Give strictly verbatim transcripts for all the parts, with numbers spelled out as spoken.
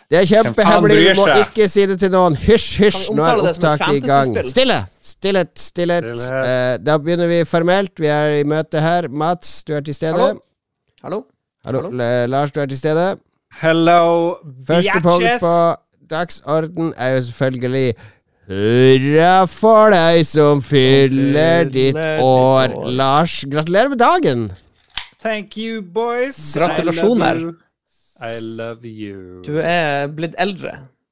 Det er kjempehemmelig, vi må ikke si det til noen. Hysj, hysj, nå er opptaket i gang. Stille, stillhet, stillhet. Uh, da begynner vi formelt. Vi er i møte her. Mats, du er til stede. Hallo. Hallo. Hallo. Hallo. Lars, du er til stede. Hello, Første punkt på dagsorden er jo selvfølgelig hurra for deg som fyller ditt år. Lars, gratulerer med dagen. Thank you, boys. Gratulasjoner. I love you. Du er blitt eldre.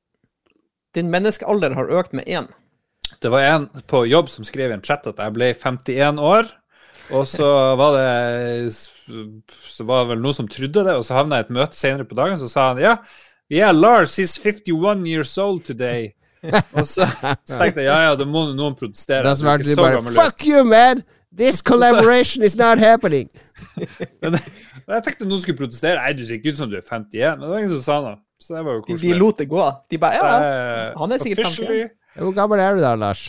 Din menneskealder har økt med én. Det var en på jobb som skrev i en chat at jeg ble femtien år, og så var det så var det vel noen som trodde det, og så havnet jeg i et møte senere på dagen, så sa han, ja, yeah, Lars is fifty-one years old today. Og så, så tenkte jeg, ja, ja, da må noen protestere. Da svarte du bare, fuck you, man! This collaboration is not happening. Men jeg tenkte noen skulle protestere. Nei, du ser ikke ut som du er femtien. Men det var ingen som sa noe. Så det var jo koselig. De lot det gå. De bare, ja, ja. Han er sikkert femtien. Hvor gammel er du da, Lars?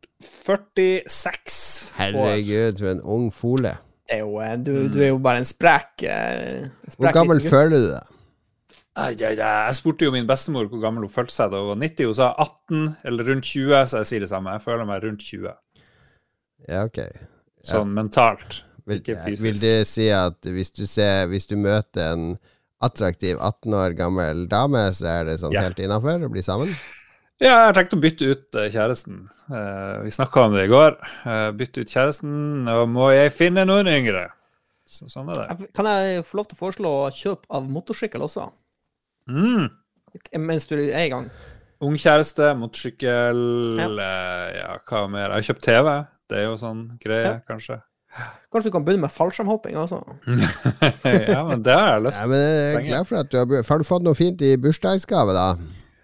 førtiseks. Herregud, du er en ung fole. Det er jo, du, du er jo bare en sprek, en sprek Hvor gammel føler du deg? Ja, ja, ja. Jeg spurte jo min bestemor hvor gammel hun følte seg da hun var nitti. Hun sa atten eller rundt tjue, så jeg sier det samme. Jeg føler meg rundt tjue. Ja, ok. Sånn mentalt, vil, ikke fysisk. Vil det si at hvis du, ser, hvis du møter en attraktiv atten år gammel dame, så er det sånn ja. Helt innenfor å bli sammen? Ja, jeg har tenkt å bytte ut uh, kjæresten. Uh, vi snakket om det i går. Uh, bytte ut kjæresten, og må jeg finne noen yngre. Så, sånn er det. Kan jeg få lov til å foreslå kjøp av motorsykkel også? Mm. Mens du er i gang. Ung kjæreste, motorsykkel, ja. Uh, ja, hva mer? Jeg har kjøpt T V. Det er jo sånn greie, ja. Kanskje. Kanskje du kan begynne med fallskjermhopping også? Ja, men det har jeg lyst til. Ja, men jeg er glad for at du har, har du fått noe fint i bursdagsgave da?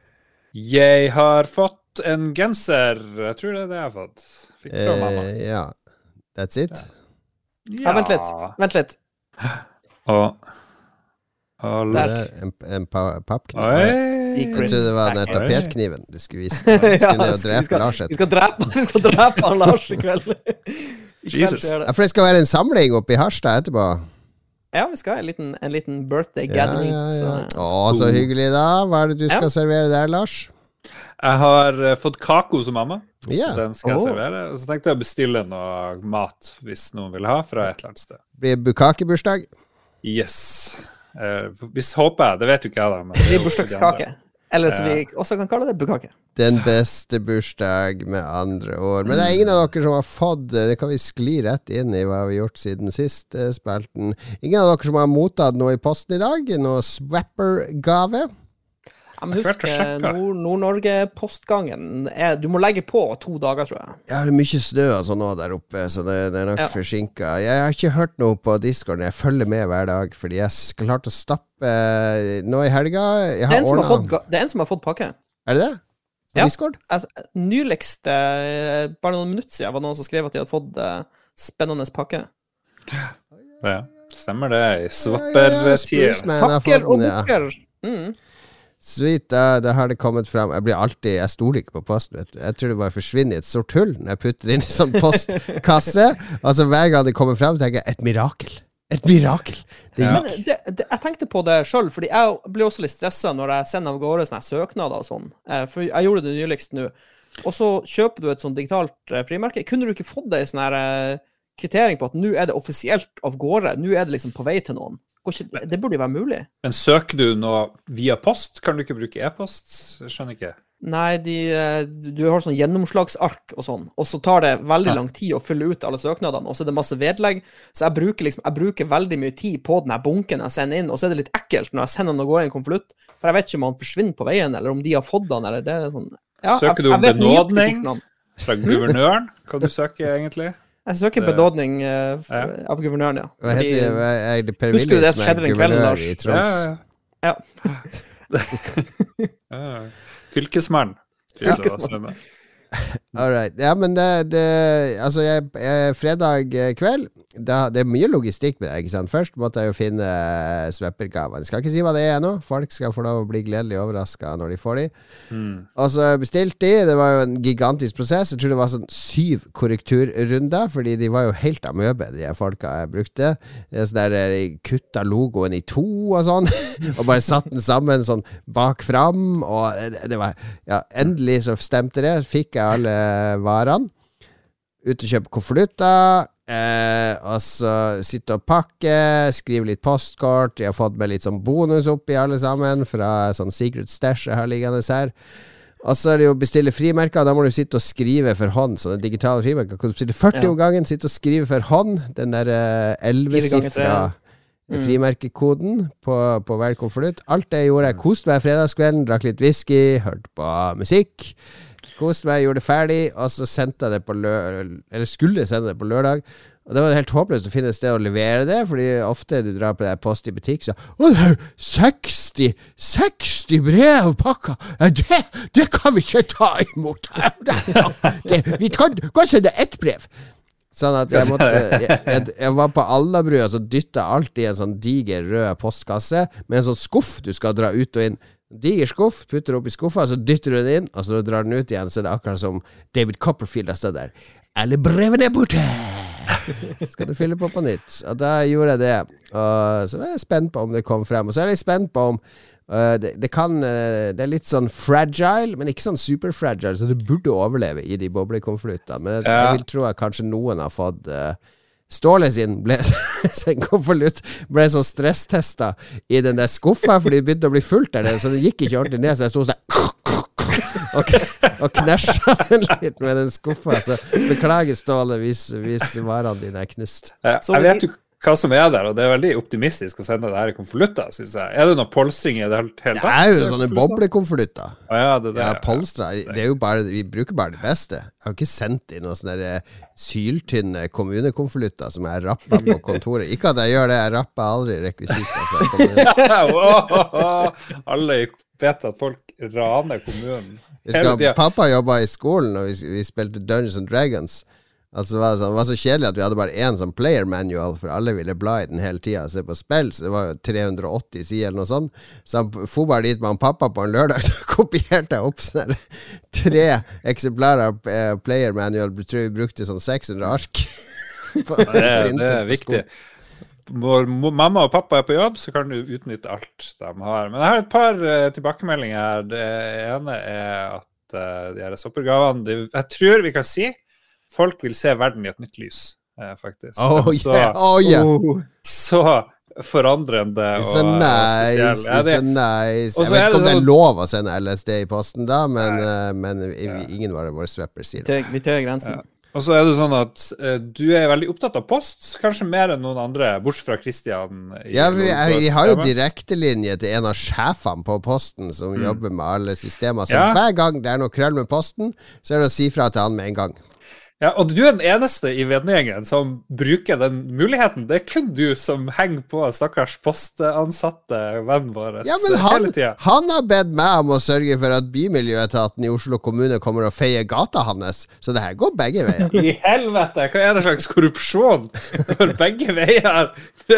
Jeg har fått en genser. Jeg tror det er det jeg har fått. Fikk fra mamma. Eh, ja, that's it? Ja, ja vent litt. Vent litt. Og... og der. En, en pa pappkniv. Jeg trodde det var den tapetkniven du skulle vise. Du skulle ja, drepe vi skal, Lars. Vi skal drepe, vi skal drepe han Lars i kveld. I kveld Jesus. Ja, for det skal være en samling oppe i Harstad etterpå. Ja, vi skal ha en liten, en liten birthday gathering. Ja, ja, ja. Så. Å, så hyggelig da. Hva er det du skal ja. servere der, Lars? Jeg har uh, fått kako som mamma. Ja. Så den skal jeg oh. servere. Og så tenkte jeg å bestille noe mat hvis noen vil ha fra et eller annet sted. Blir bukkake-bursdag? Yes. Uh, hvis håper jeg, det vet jo ikke jeg da. Men det blir bursdagskake. Eller som vi også kan kalle det bukkake. Den beste bursdag med andre år. Men det er ingen av dere som har fått, det kan vi skli rett inn i hva vi har gjort siden sist spalten. Ingen av dere som har mottatt noe i posten i dag? Noe swapper-gave? Ja, men husk, Nord- Nord-Norge-postgangen Du må legge på to dager, tror jeg. Ja, det er mye snø og sånn nå der oppe, så det, det er nok ja. forsinket. Jeg har ikke hørt noe på Discord. Jeg følger med hver dag, fordi jeg klarte å stappe nå i helga. Jeg har det, er ordnet... har fått, det er en som har fått pakke. Er det det? På ja. Discord? Altså, nyligst, bare noen minutter siden, var det noen som skrev at de hadde fått uh, spennende pakke. Ja, stemmer det. I swapper-tier. Pakker og bukker. Mm. Sweet, da, da har det kommet frem. Jeg blir alltid, jeg stoler ikke på posten, vet du. Jeg tror det bare forsvinner i et sort hull når jeg putter inn i sånn postkasse. Altså hver gang det kommer frem, tenker jeg, et mirakel. Et mirakel. Det ja. Men det, det, jeg tenkte på det selv, fordi jeg blir også litt stresset når jeg sender av gårde sånne søknader og sånn. For jeg gjorde det nyligst nå. Og så kjøper du et sånt digitalt frimerke. Kunne du ikke fått det i sånn her kvittering på at nå er det offisielt av gårde? Nå er det liksom på vei til noen. Det burde jo være mulig. Men søker du noe via post? Kan du ikke bruke e-post? Jeg skjønner ikke. Nei, de, du har sånn gjennomslagsark og sånn, og så tar det veldig lang tid å fylle ut alle søknadene, og så er det masse vedlegg, så jeg bruker, liksom, jeg bruker veldig mye tid på denne bunken jeg sender inn, og så er det litt ekkelt når jeg sender den og går i en konvolutt, for jeg vet ikke om han forsvinner på veien, eller om de har fått den, eller det er sånn... Ja, søker du om benådning fra guvernøren? Hva du søker egentlig? Jeg søker benådning uh, ja. av guvernøren, ja. Hva heter det? Er det Per Willy som er guvernør i Troms? Ja, ja. ja. Fylkesmann. Fylkesmann. All right. Ja, men det, det Altså, jeg, jeg, fredag kveld det, det er mye logistikk med det, ikke sant? Først måtte jeg jo finne uh, sveppergaver. Jeg skal ikke si hva det er nå. Folk skal få lov å bli gledelig overrasket når de får de. Mm. Og så bestilte de. Det var jo en gigantisk prosess. Jeg tror det var sånn syv korrekturrunder, fordi de var jo helt amøbe, de folka jeg brukte. Det er sånn der, de kutta logoen i to og sånn, og bare satt den sammen sånn bak fram, og det, det var, ja, endelig så stemte det. Fikk jeg alle varene. Ut og kjøpe konvolutter. Eh, og så sitte og pakke, skrive litt postkort. Jeg har fått med litt sånn bonus oppi alle sammen fra sånn secret stash jeg har liggende her. Og så er det jo bestille frimerker. Da må du sitte og skrive for hånd. Sånne digitale frimerker kan du bestille førti ja. om gangen. Sitte og skrive for hånd. Den der elleve-sifra mm. frimerkekoden på, på hver konvolutt. Alt det gjorde jeg. Koste meg fredagskvelden, drakk litt whisky, hørte på musikk. Koste meg, gjorde det ferdig, og så sendte jeg det på lørdag, eller skulle jeg sende det på lørdag. Og det var helt håpløst å finne et sted å levere det, fordi ofte du drar på det post i butikk, så å, det er seksti, seksti brev pakka. Det, det kan vi ikke ta imot. Det, vi kan, kan sende ett brev. Sånn at jeg måtte Jeg, jeg, jeg var på Alnabru, og så dytta alt i en sånn diger rød postkasse med en sånn skuff du skal dra ut og inn. Diger skuff, putter opp i skuffa, så dytter du den inn, og så drar den ut igjen, så det er akkurat som David Copperfield har stått der. Alle brevene er borte! Skal du fylle på på nytt? Og da gjorde jeg det. Og så var jeg spent på om det kom frem. Og så er jeg litt spent på om uh, det, det kan uh, Det er litt sånn fragile, men ikke sånn superfragile, så du burde overleve i de boblekonvoluttene. Men ja. jeg vil tro at kanskje noen har fått uh, Ståle sin ble sin konvolutt ble så stresstesta i den der skuffa, fordi det begynte å bli fullt der, så det gikk ikke ordentlig ned, så jeg sto sånn og, og knæsja den litt med den skuffa, så beklager Ståle hvis, hvis varene dine er knust. Ja, jeg vet jo hva som er der, og det er veldig optimistisk å sende det her i konvolutter, synes jeg. Er det noe polstring i det hele tatt? Det er jo sånne boblekonvolutter. Ah, ja, det, det, ja, polstra. Det er jo bare, vi bruker bare det beste. Jeg har ikke sendt i noen sånne syltynne kommunekonvolutter som jeg rapper på kontoret. Ikke at jeg gjør det, jeg rapper aldri rekvisitter. Wow. Alle vet at folk raner kommunen. Skal, pappa jobbet i skolen, og vi, vi spilte Dungeons and Dragons. Altså, det, var sånn, det var så kjedelig at vi hadde bare en sånn player manual, for alle ville bla i den hele tiden og se på spill, så det var jo tre hundre og åtti sider eller noe sånt. Så han for bare dit med han pappa på en lørdag, så kopierte jeg opp sånne tre eksemplarer av player manual. Jeg tror vi brukte sånn seks hundre ark. det, er, det er viktig. Når mamma og pappa er på jobb, så kan du utnytte alt de har. Men jeg har et par uh, tilbakemeldinger her. Det ene er at uh, de her soppergavene, de, jeg tror vi kan si folk vil se verden i et nytt lys, eh, faktisk. Oh, så, yeah. Oh, yeah. oh, så forandrende og, so nice, og spesiell. Ja, det, so nice. Jeg vet ikke om det, det er sånn, lov å sende L S D i posten da, men, uh, men ja. ingen var våre svepper sier det. Vi tøyer grensen. Ja. Og så er det sånn at uh, du er veldig opptatt av post, kanskje mer enn noen andre, bortsett fra Kristian. Ja, vi, jeg, vi har jo direktelinje til en av sjefene på posten som mm. jobber med alle systemer. Så ja. hver gang det er noe krøll med posten, så er det å si fra til han med en gang. Ja, og du er den eneste i vennegjengen som bruker den muligheten. Det er kun du som henger på stakkars postansatte vennen vår. Ja, men han, han har bedt meg om å sørge for at bymiljøetaten i Oslo kommune kommer og feier gata hans. Så det her går begge veier. I helvete, hva er det slags korrupsjon? Det går begge veier.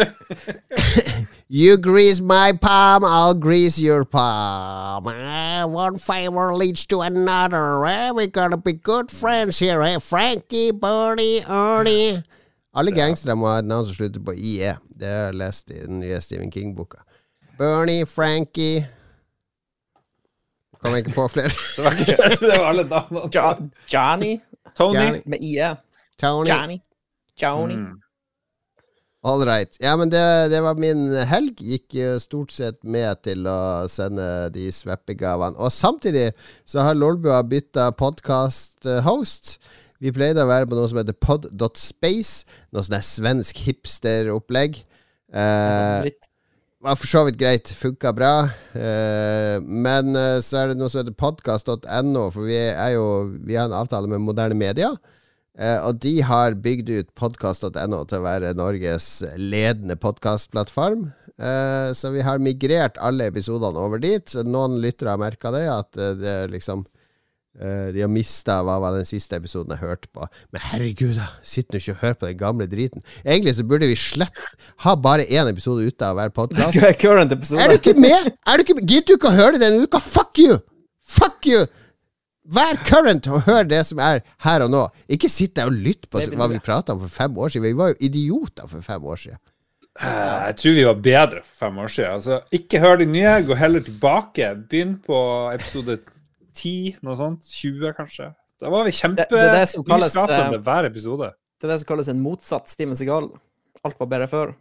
You grease my palm, I'll grease your palm. Uh, one favor leads to another. Uh, we're gonna be good friends here. Uh, Frankie, Bernie, Ernie. Alle gangstere må ha et navn som slutter på I E. Det har jeg lest i den nye Stephen King-boka. Bernie, Frankie. Kommer ikke på flere. Det var, ikke, det var alle navnene. Jo, Johnny. Tony. Johnny. Med I E. Tony. Johnny. Johnny. Mm. All right. Ja, men det, det var min helg. Gikk stort sett med til å sende de sveppegavene. Og samtidig så har Lolbua byttet podcast-host. Vi pleide å være på noe som heter pod dot space. Noe sånn der svensk hipster-opplegg. Eh, var for så vidt greit. Funket bra. Eh, men så er det noe som heter podcast dot no, for vi er jo vi har en avtale med Moderne Media. Uh, og de har bygd ut podcast dot no til å være Norges ledende podcastplattform. Uh, så vi har migrert alle episodene over dit. Så noen lyttere har merket det, at uh, det liksom Uh, de har mistet hva var den siste episoden jeg hørte på. Men herregud da, sitt nå ikke og hør på den gamle driten. Egentlig så burde vi slett ha bare en episode ute av hver podcast. Current episode. Er du ikke med? Er du ikke med? Gitt du ikke å høre det denne uka? Fuck you! Fuck you! Vær current og hør det som er her og nå. Ikke sitt der og lytt på hva vi pratet om for fem år siden. Vi var jo idioter for fem år siden. Jeg tror vi var bedre for fem år siden. Altså, ikke hør de nye, gå heller tilbake. Begynn på episode ti, noe sånt. tjue, kanskje. Da var vi kjempe det, det, det kalles, nyskapende hver episode. Det er det som kalles en motsatt Steven Seagal. Alt var bedre før.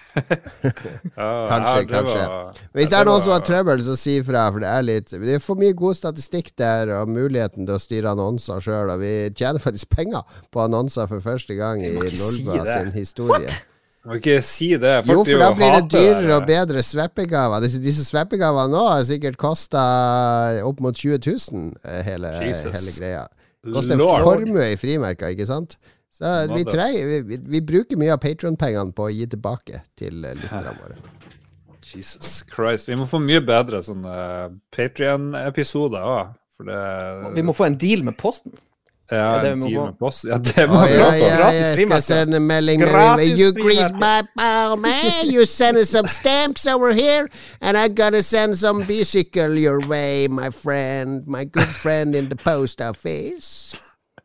ja, kanskje, ja, kanskje. Var, Hvis det er noen var... som har trøbbel, så si fra, for det er litt Det er for mye god statistikk der, og muligheten til å styre annonser selv, og vi tjener faktisk penger på annonser for første gang i Lolbua si sin historie. What? Jeg må ikke si det. Folk jo, for da blir det dyrere det. og bedre sveppegaver. Disse, disse sveppegavene nå har sikkert kostet opp mot tjue tusen hele, hele greia. Koster en formue i frimerker, ikke sant? Så vi, trenger, vi, vi bruker mye av Patreon-pengene på å gi tilbake til lytterne våre. Jesus Christ. Vi må få mye bedre sånne Patreon-episoder også, for det... Vi må få en deal med posten. Ja, det en deal med posten. Ja, det må oh, vi ja, få. ja, ja, jeg skal sende en melding med You grease my palm, eh? You send some stamps over here, and I'm gonna send some bicycle your way, my friend, my good friend in the post office.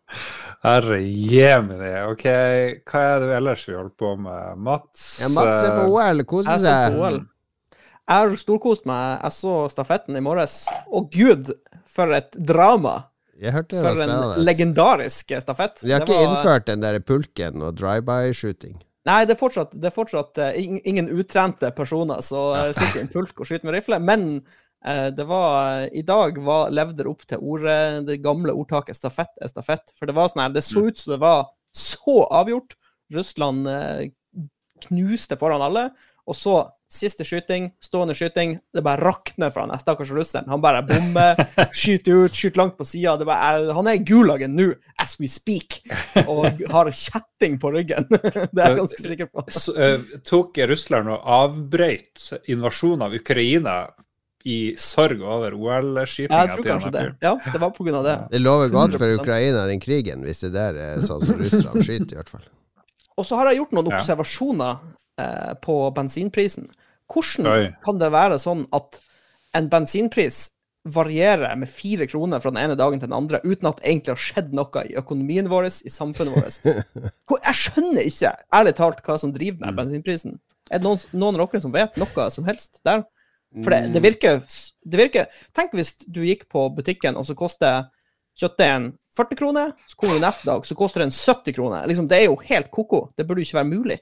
Herre jemini, ok, hva er det ellers vi holder på med? Mats? Ja, Mats er på O L, koser seg. Jeg har storkost meg, jeg så stafetten i morges, og Gud, for et drama. Jeg hørte det for var spennende. En legendarisk stafett. De har det ikke var... innført den der pulken og drive-by-shooting. Nei, det er fortsatt, det er fortsatt uh, ingen utrente personer som uh, sitter i en pulk og skyter med rifle, men uh, det var, uh, i dag var, levde det opp til ordet, det gamle ordtaket stafett er stafett, for det var sånn her, det så ut som det var så avgjort. Russland uh, knuste foran alle, og så siste skyting, stående skyting, det bare rakner fra den stakkars russeren. Han bare bomber, skyter ut, skyter langt på siden. Det bare, han er i gulagen nå, as we speak, og har kjetting på ryggen. Det er jeg ganske sikker på. Så, uh, tok Russland og avbrøt invasjonen av Ukraina i sorg over O L-skytinga? Jeg tror kanskje det. Ja, det var på grunn av det. Det lover godt for Ukraina, den krigen, hvis det der er sånn som Russland skyter i hvert fall. Og så har jeg gjort noen observasjoner eh, på bensinprisen. Hvordan Oi. kan det være sånn at en bensinpris varierer med fire kroner fra den ene dagen til den andre, uten at det egentlig har skjedd noe i økonomien vår, i samfunnet vårt? Jeg skjønner ikke, ærlig talt, hva som driver den bensinprisen. Er det noen, noen av dere som vet noe som helst der? For det, det, virker, det virker... Tenk hvis du gikk på butikken, og så koster kjøttdeigen førti kroner, så kommer du neste dag, så koster den sytti kroner. Liksom, det er jo helt koko. Det burde jo ikke være mulig.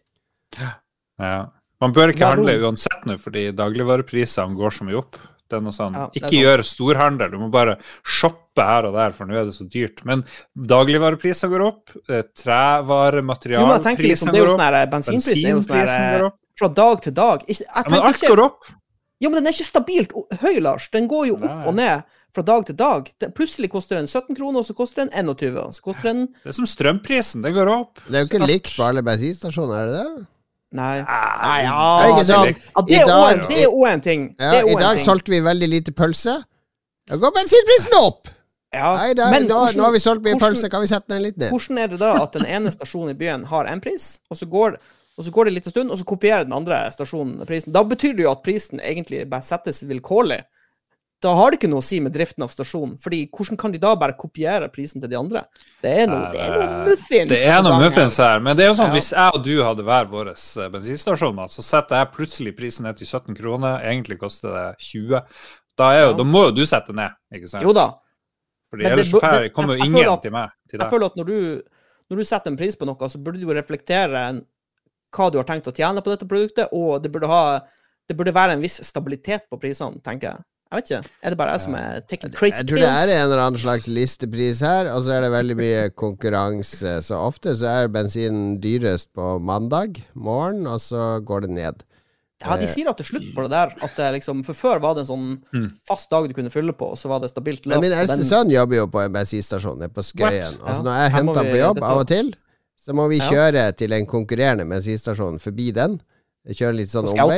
Ja. Man bør ikke handle uansett nå, fordi dagligvareprisene går så mye opp. Det er noe sånn, ja, ikke gjør storhandel, du må bare shoppe her og der, for nå er det så dyrt. Men dagligvareprisene går opp, trevarematerialprisene liksom, går opp, sånn bensinprisen er jo sånn går opp. Fra dag til dag. Jeg, jeg ja, men alt ikke, går opp. Ja, men den er ikke stabilt høy, Lars. Den går jo opp Nei. og ned fra dag til dag. Den, plutselig koster den sytten kroner, og så koster den tjueen, og så koster den... Det er som strømprisen, den går opp. Det er jo ikke likt på alle bensinstasjoner, er det det? Nei. Nei, ja, det er ikke sånn. Ja, det er også en, det er også en ting. Ja, i dag solgte vi veldig lite pølse. Da går bensinprisen opp! Ja, Nei, da, men nå, hvordan, nå har vi solgt mye hvordan, pølse, kan vi sette den litt ned? Hvordan er det da at den ene stasjonen i byen har en pris, og så går, og så går det litt en stund, og så kopierer den andre stasjonen prisen? Da betyr det jo at prisen egentlig bare settes vilkårlig. Da har det ikke noe å si med driften av stasjonen, fordi hvordan kan de da bare kopiere prisen til de andre? Det er noe, det er noe muffins. Det er noe muffins her, men det er jo sånn, ja. Hvis jeg og du hadde hver vår bensinstasjon, så setter jeg plutselig prisen ned til sytten kroner, egentlig koster det tjue. Da, er jo, ja. Da må jo du sette ned, ikke sant? Jo da. Fordi men ellers det, det, kommer jo ingen at, til meg. Til jeg føler at når du, når du setter en pris på noe, så burde du jo reflektere hva du har tenkt å tjene på dette produktet, og det burde, ha, det burde være en viss stabilitet på prisene, tenker jeg. Jeg vet ikke. Er det bare jeg som er taking crazy pills? Jeg tror det er en eller annen slags listepris her, og så er det veldig mye konkurranse. Så ofte så er bensinen dyrest på mandag morgen, og så går det ned. Ja, de sier at det er slutt på det der. At det liksom, for før var det en sånn fast dag du kunne fylle på, og så var det stabilt løp. Men min eldste den... sønn jobber jo på en bensinstasjon, det er på Skøyen. Altså når jeg henter han på jobb av og til, så må vi kjøre ja. til en konkurrerende bensinstasjon forbi den. Kjøre litt sånn omvei.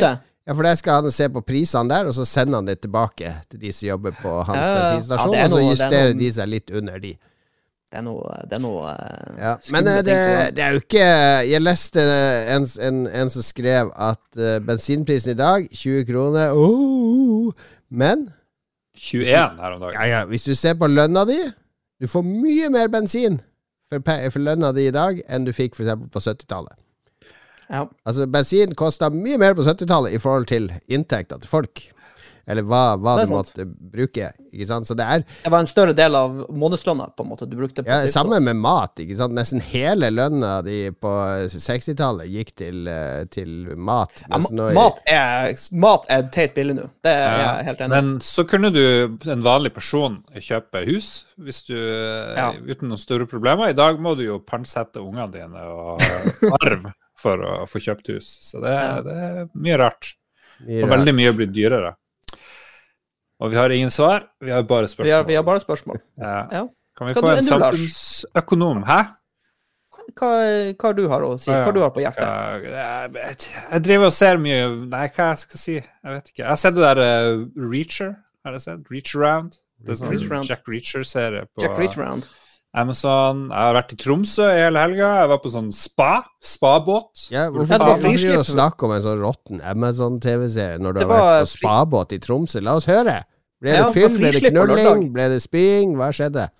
Ja, for det skal han se på prisene der, og så sender han det tilbake til de som jobber på hans Ja, ja. bensinstasjon, Ja, det er og så noe- det er justerer noe- de seg litt under de. Det er noe, det er noe eh, Ja, skumle men eh, ting det, på gang. det er jo ikke Jeg leste en, en, en som skrev at uh, bensinprisen i dag tjue kroner. Oh, men tjueen her om dagen. ja, ja, hvis du ser på lønna di, du får mye mer bensin for, pe- for lønna di i dag enn du fikk for eksempel på syttitallet. Ja. Altså bensin kosta mye mer på syttitallet i forhold til inntekter til folk. Eller hva, hva Det er du sant. måtte bruke. Ikke sant? Så det er Det var en større del av månedslønna på en måte du brukte på ja, drivstoff. samme med mat. Ikke sant? Nesten hele lønna di på sekstitallet gikk til, eh, til mat. Ja, Mens ma- nå i- mat, er, mat er teit billig nå. Det er Ja, jeg helt enig i. men så kunne du, en vanlig person, kjøpe hus hvis du, Ja. uten noen store problemer. I dag må du jo pantsette ungene dine og arv for å få kjøpt hus. Så det, Ja. det er mye rart. mye Og rart. veldig mye blir dyrere. Og vi har ingen svar, vi har bare Vi spørsmål. har, vi har bare spørsmål. Ja. Ja. Kan vi Hva få du- en enn du, Lars? samfunnsøkonom? Hæ? Hva, hva du har å si? Hva du har på hjertet? Hva- Jeg, jeg, jeg driver og ser mye Nei, hva jeg skal si? Jeg vet ikke. Jeg har sett det der uh, Reacher. Har jeg sett? Reach Around. Det er sånn Reach Around. Jack Reacher-serie på Jack Reach Around. Amazon. Jeg har vært i Tromsø i hele helga. Jeg var på sånn spa. Spabåt. Ja, Ja, hvorfor det var hvorfor driver du frislipp. og snakker om en sånn råtten Amazon-T V-serie når du Det har vært var på spabåt i Tromsø? La oss høre. Ble det Ja, det var fyll, ble det frislipp på knulling, lørdag. ble det spying? Hva skjedde?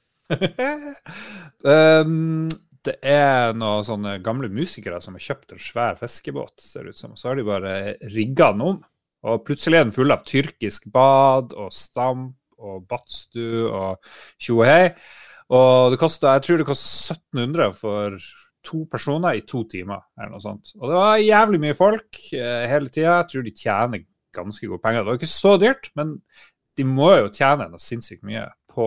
um, det er noen sånne gamle musikere som har kjøpt en svær fiskebåt, ser det ut som. Så har de bare rigga den om. Og plutselig er den full av tyrkisk bad og stamp og badstue og tjohei. Og det koster, jeg tror det koster sytten hundre for to personer i to timer, eller noe sånt. Og det var jævlig mye folk eh, hele tida. Jeg tror de tjener ganske gode penger. Det var ikke så dyrt, men de må jo tjene noe sinnssykt mye på,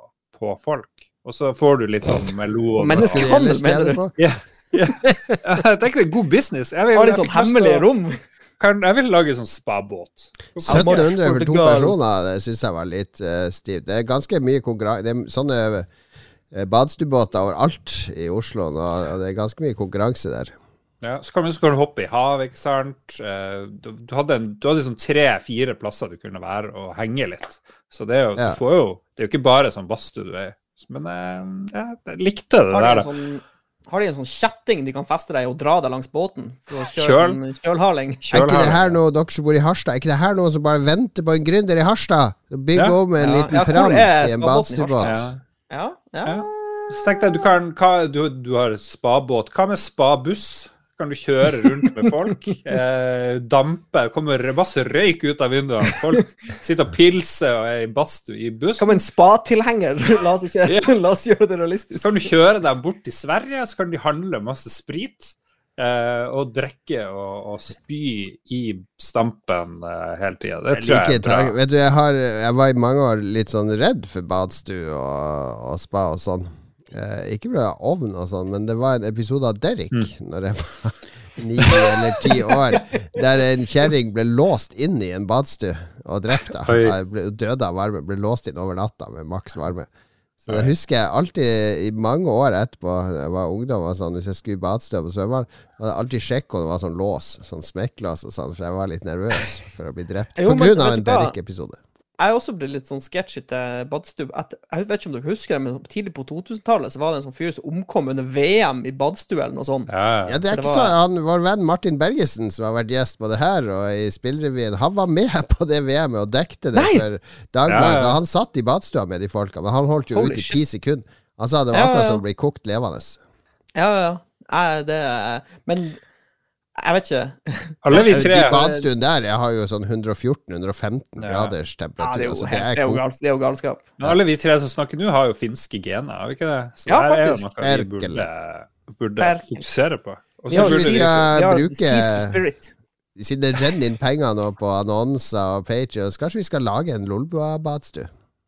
på folk. Og så får du litt sånn melon. Mennesker- og- Handel, mener du? på? Ja, ja. Jeg tenker det er god business. Jeg vil, Har de jeg sånn fikk lyst til hemmelige å- rom? Kan, jeg vil lage sånn spabåt. sytten hundre for to Portugal. personer, det syns jeg var litt uh, stivt. Det er ganske mye konkurranse. Det er sånne uh, badstuebåter overalt i Oslo nå, og det er ganske mye konkurranse der. Ja, så kan du, så kan du hoppe i havet, ikke sant? Eh, Du, du hadde, en, du hadde sånn tre-fire plasser du kunne være og henge litt. Så det er jo, Ja. du får jo, det er jo ikke bare sånn badstue du er i. Men eh, ja, jeg likte det Har de der. en da. sånn, har de en sånn kjetting de kan feste deg og dra deg langs båten? For å kjøre Kjøl. en kjølhaling? Er ikke det Kjølhavet. her noe, dere som bor i Harstad, er ikke det her noe som bare venter på en gründer i Harstad? Bygge Ja. om en Ja. liten Ja, hvor pram er til en spabåten i badstuebåt. Harstad? Ja. Ja, ja. Ja. Så tenkte jeg, du, kan, hva, du, du har spabåt. Hva med spabuss? Kan du kjøre rundt med folk? Eh, dampe, kommer masse røyk ut av vinduene. Folk sitter og pilser og er i badstue i buss. Som en spatilhenger. La oss ikke Ja. La oss gjøre det Så realistisk. kan du kjøre dem bort til Sverige, så kan de handle masse sprit. Eh, og drikke og, og spy i stampen eh, hele tida. Det tror jeg er bra. Like, vet du, jeg, har, jeg var i mange år litt sånn redd for badstue og, og spa og sånn. Eh, ikke bra ovn og sånn, men det var en episode av Derrick Mm. når jeg var ni eller ti år, der en kjerring ble låst inn i en badstue og drept. da. Oi. Jeg ble, døde av varme, ble låst inn over natta med maks varme. Så det husker jeg alltid i mange år etterpå. Jeg var ungdom og sånn, hvis jeg skulle i badstue på Svømmeren, hadde jeg alltid sjekket om det var sånn lås, sånn smekklås og sånn, for jeg var litt nervøs for å bli drept. Jo, På men grunn av vet en du hva? Derrick-episode. Jeg også ble litt sånn sketchy til badstue. Et- Jeg vet ikke om dere husker det, men tidlig på to-tusentallet så var det en sånn fyr som omkom under V M i badstue eller noe sånt. Ja, Ja, det er For det ikke var- så han, Vår venn Martin Bergesen, som har vært gjest både her og i Spillrevyen, han var med på det V M-et og dekte det Nei! for Dagbladet. Ja, ja. Så han satt i badstua med de folka, men han holdt jo Holy ut i shit. ti sekunder. Han sa det var Ja, akkurat ja, ja. som å bli kokt levende. Ja, ja, ja. Jeg, det, men jeg vet ikke. Alle vi tre De badstuene der jeg har jo sånn hundre og fjorten til hundre og femten Ja. graders Ja, temperatur. det er jo, altså, det helt, er det er jo, kokt. gals, det er jo galskap. Men alle vi tre som snakker nå, har jo finske gener, har vi ikke det? Så Ja, der er jo faktisk. noe vi Erkel. burde, burde Erkel. fokusere på. Og Vi så har, burde burde vi vi skal vi har bruke- Seas Spirit. Siden det renner inn penger nå på annonser og pager, så kanskje vi skal lage en Lolbua-badstue?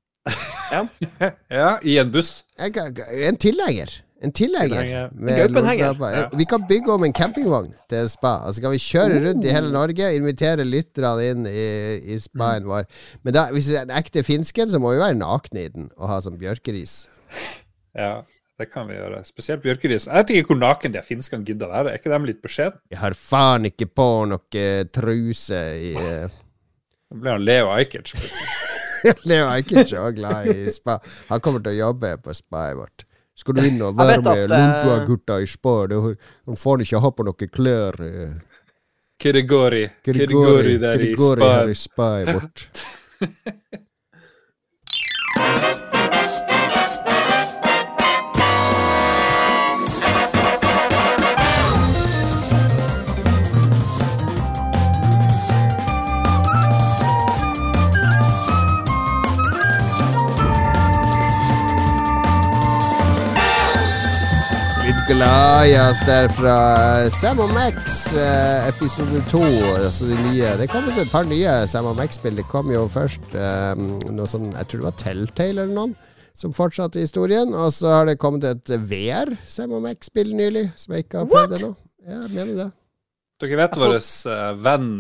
Ja, i en buss. En, en tilhenger. En tilhenger. Tilhenger. med En gaupenhenger. Lolbua- Ja. Vi kan bygge om en campingvogn til spa. Altså kan vi kjøre rundt i hele Norge, invitere lytterne inn i, i spaen vår. Men da, hvis det er en ekte finsken, så må vi være nakne i den og ha sånn bjørkeris. Ja. Det kan vi gjøre. Spesielt bjørkeris. Jeg vet ikke hvor naken de finskene gidder å være. Er ikke de litt beskjeden? Jeg har faen ikke på noe truse i uh... Da blir han Leo Ajkic plutselig. Leo Ajkic er også glad i spa. Han kommer til å jobbe på spaet vårt. Skal du inn og være med at, Lundua-gutta i spa? Han får ikke ha på noen klør. Kirigori. Kirigori der i Kirigori spa. her i spaet vårt. Goliath der fra Sam og Max eh, episode to, altså de nye. Det kom ut et par nye Sam og Max-spill. Det kom jo først eh, noe sånn, jeg tror det var Telltale eller noen, som fortsatte historien. Og så har det kommet et V R Sam og Max-spill nylig, som jeg ikke har prøvd ennå. Ja, jeg mener det. Dere vet vår uh, venn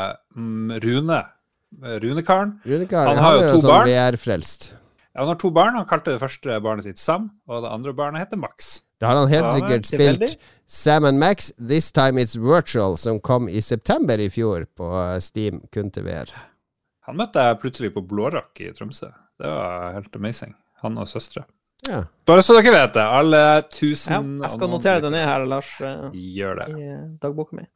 uh, Rune, Runekaren. Runekaren, han har jo to sånn barn. V R-frelst. Ja, han har to barn. Han kalte det første barnet sitt Sam, og det andre barnet heter Max. Da har han helt Ja, sikkert tilfeldig. spilt Sam and Max, This Time It's Virtual, som kom i september i fjor på Steam, kun til V R. Han møtte jeg plutselig på Blårock i Tromsø. Det var helt amazing. Han og søstre. Ja. Bare så dere vet det. Alle tusen... Ja, jeg skal notere det ned her, Lars, eh, Gjør det. i eh, dagboka mi.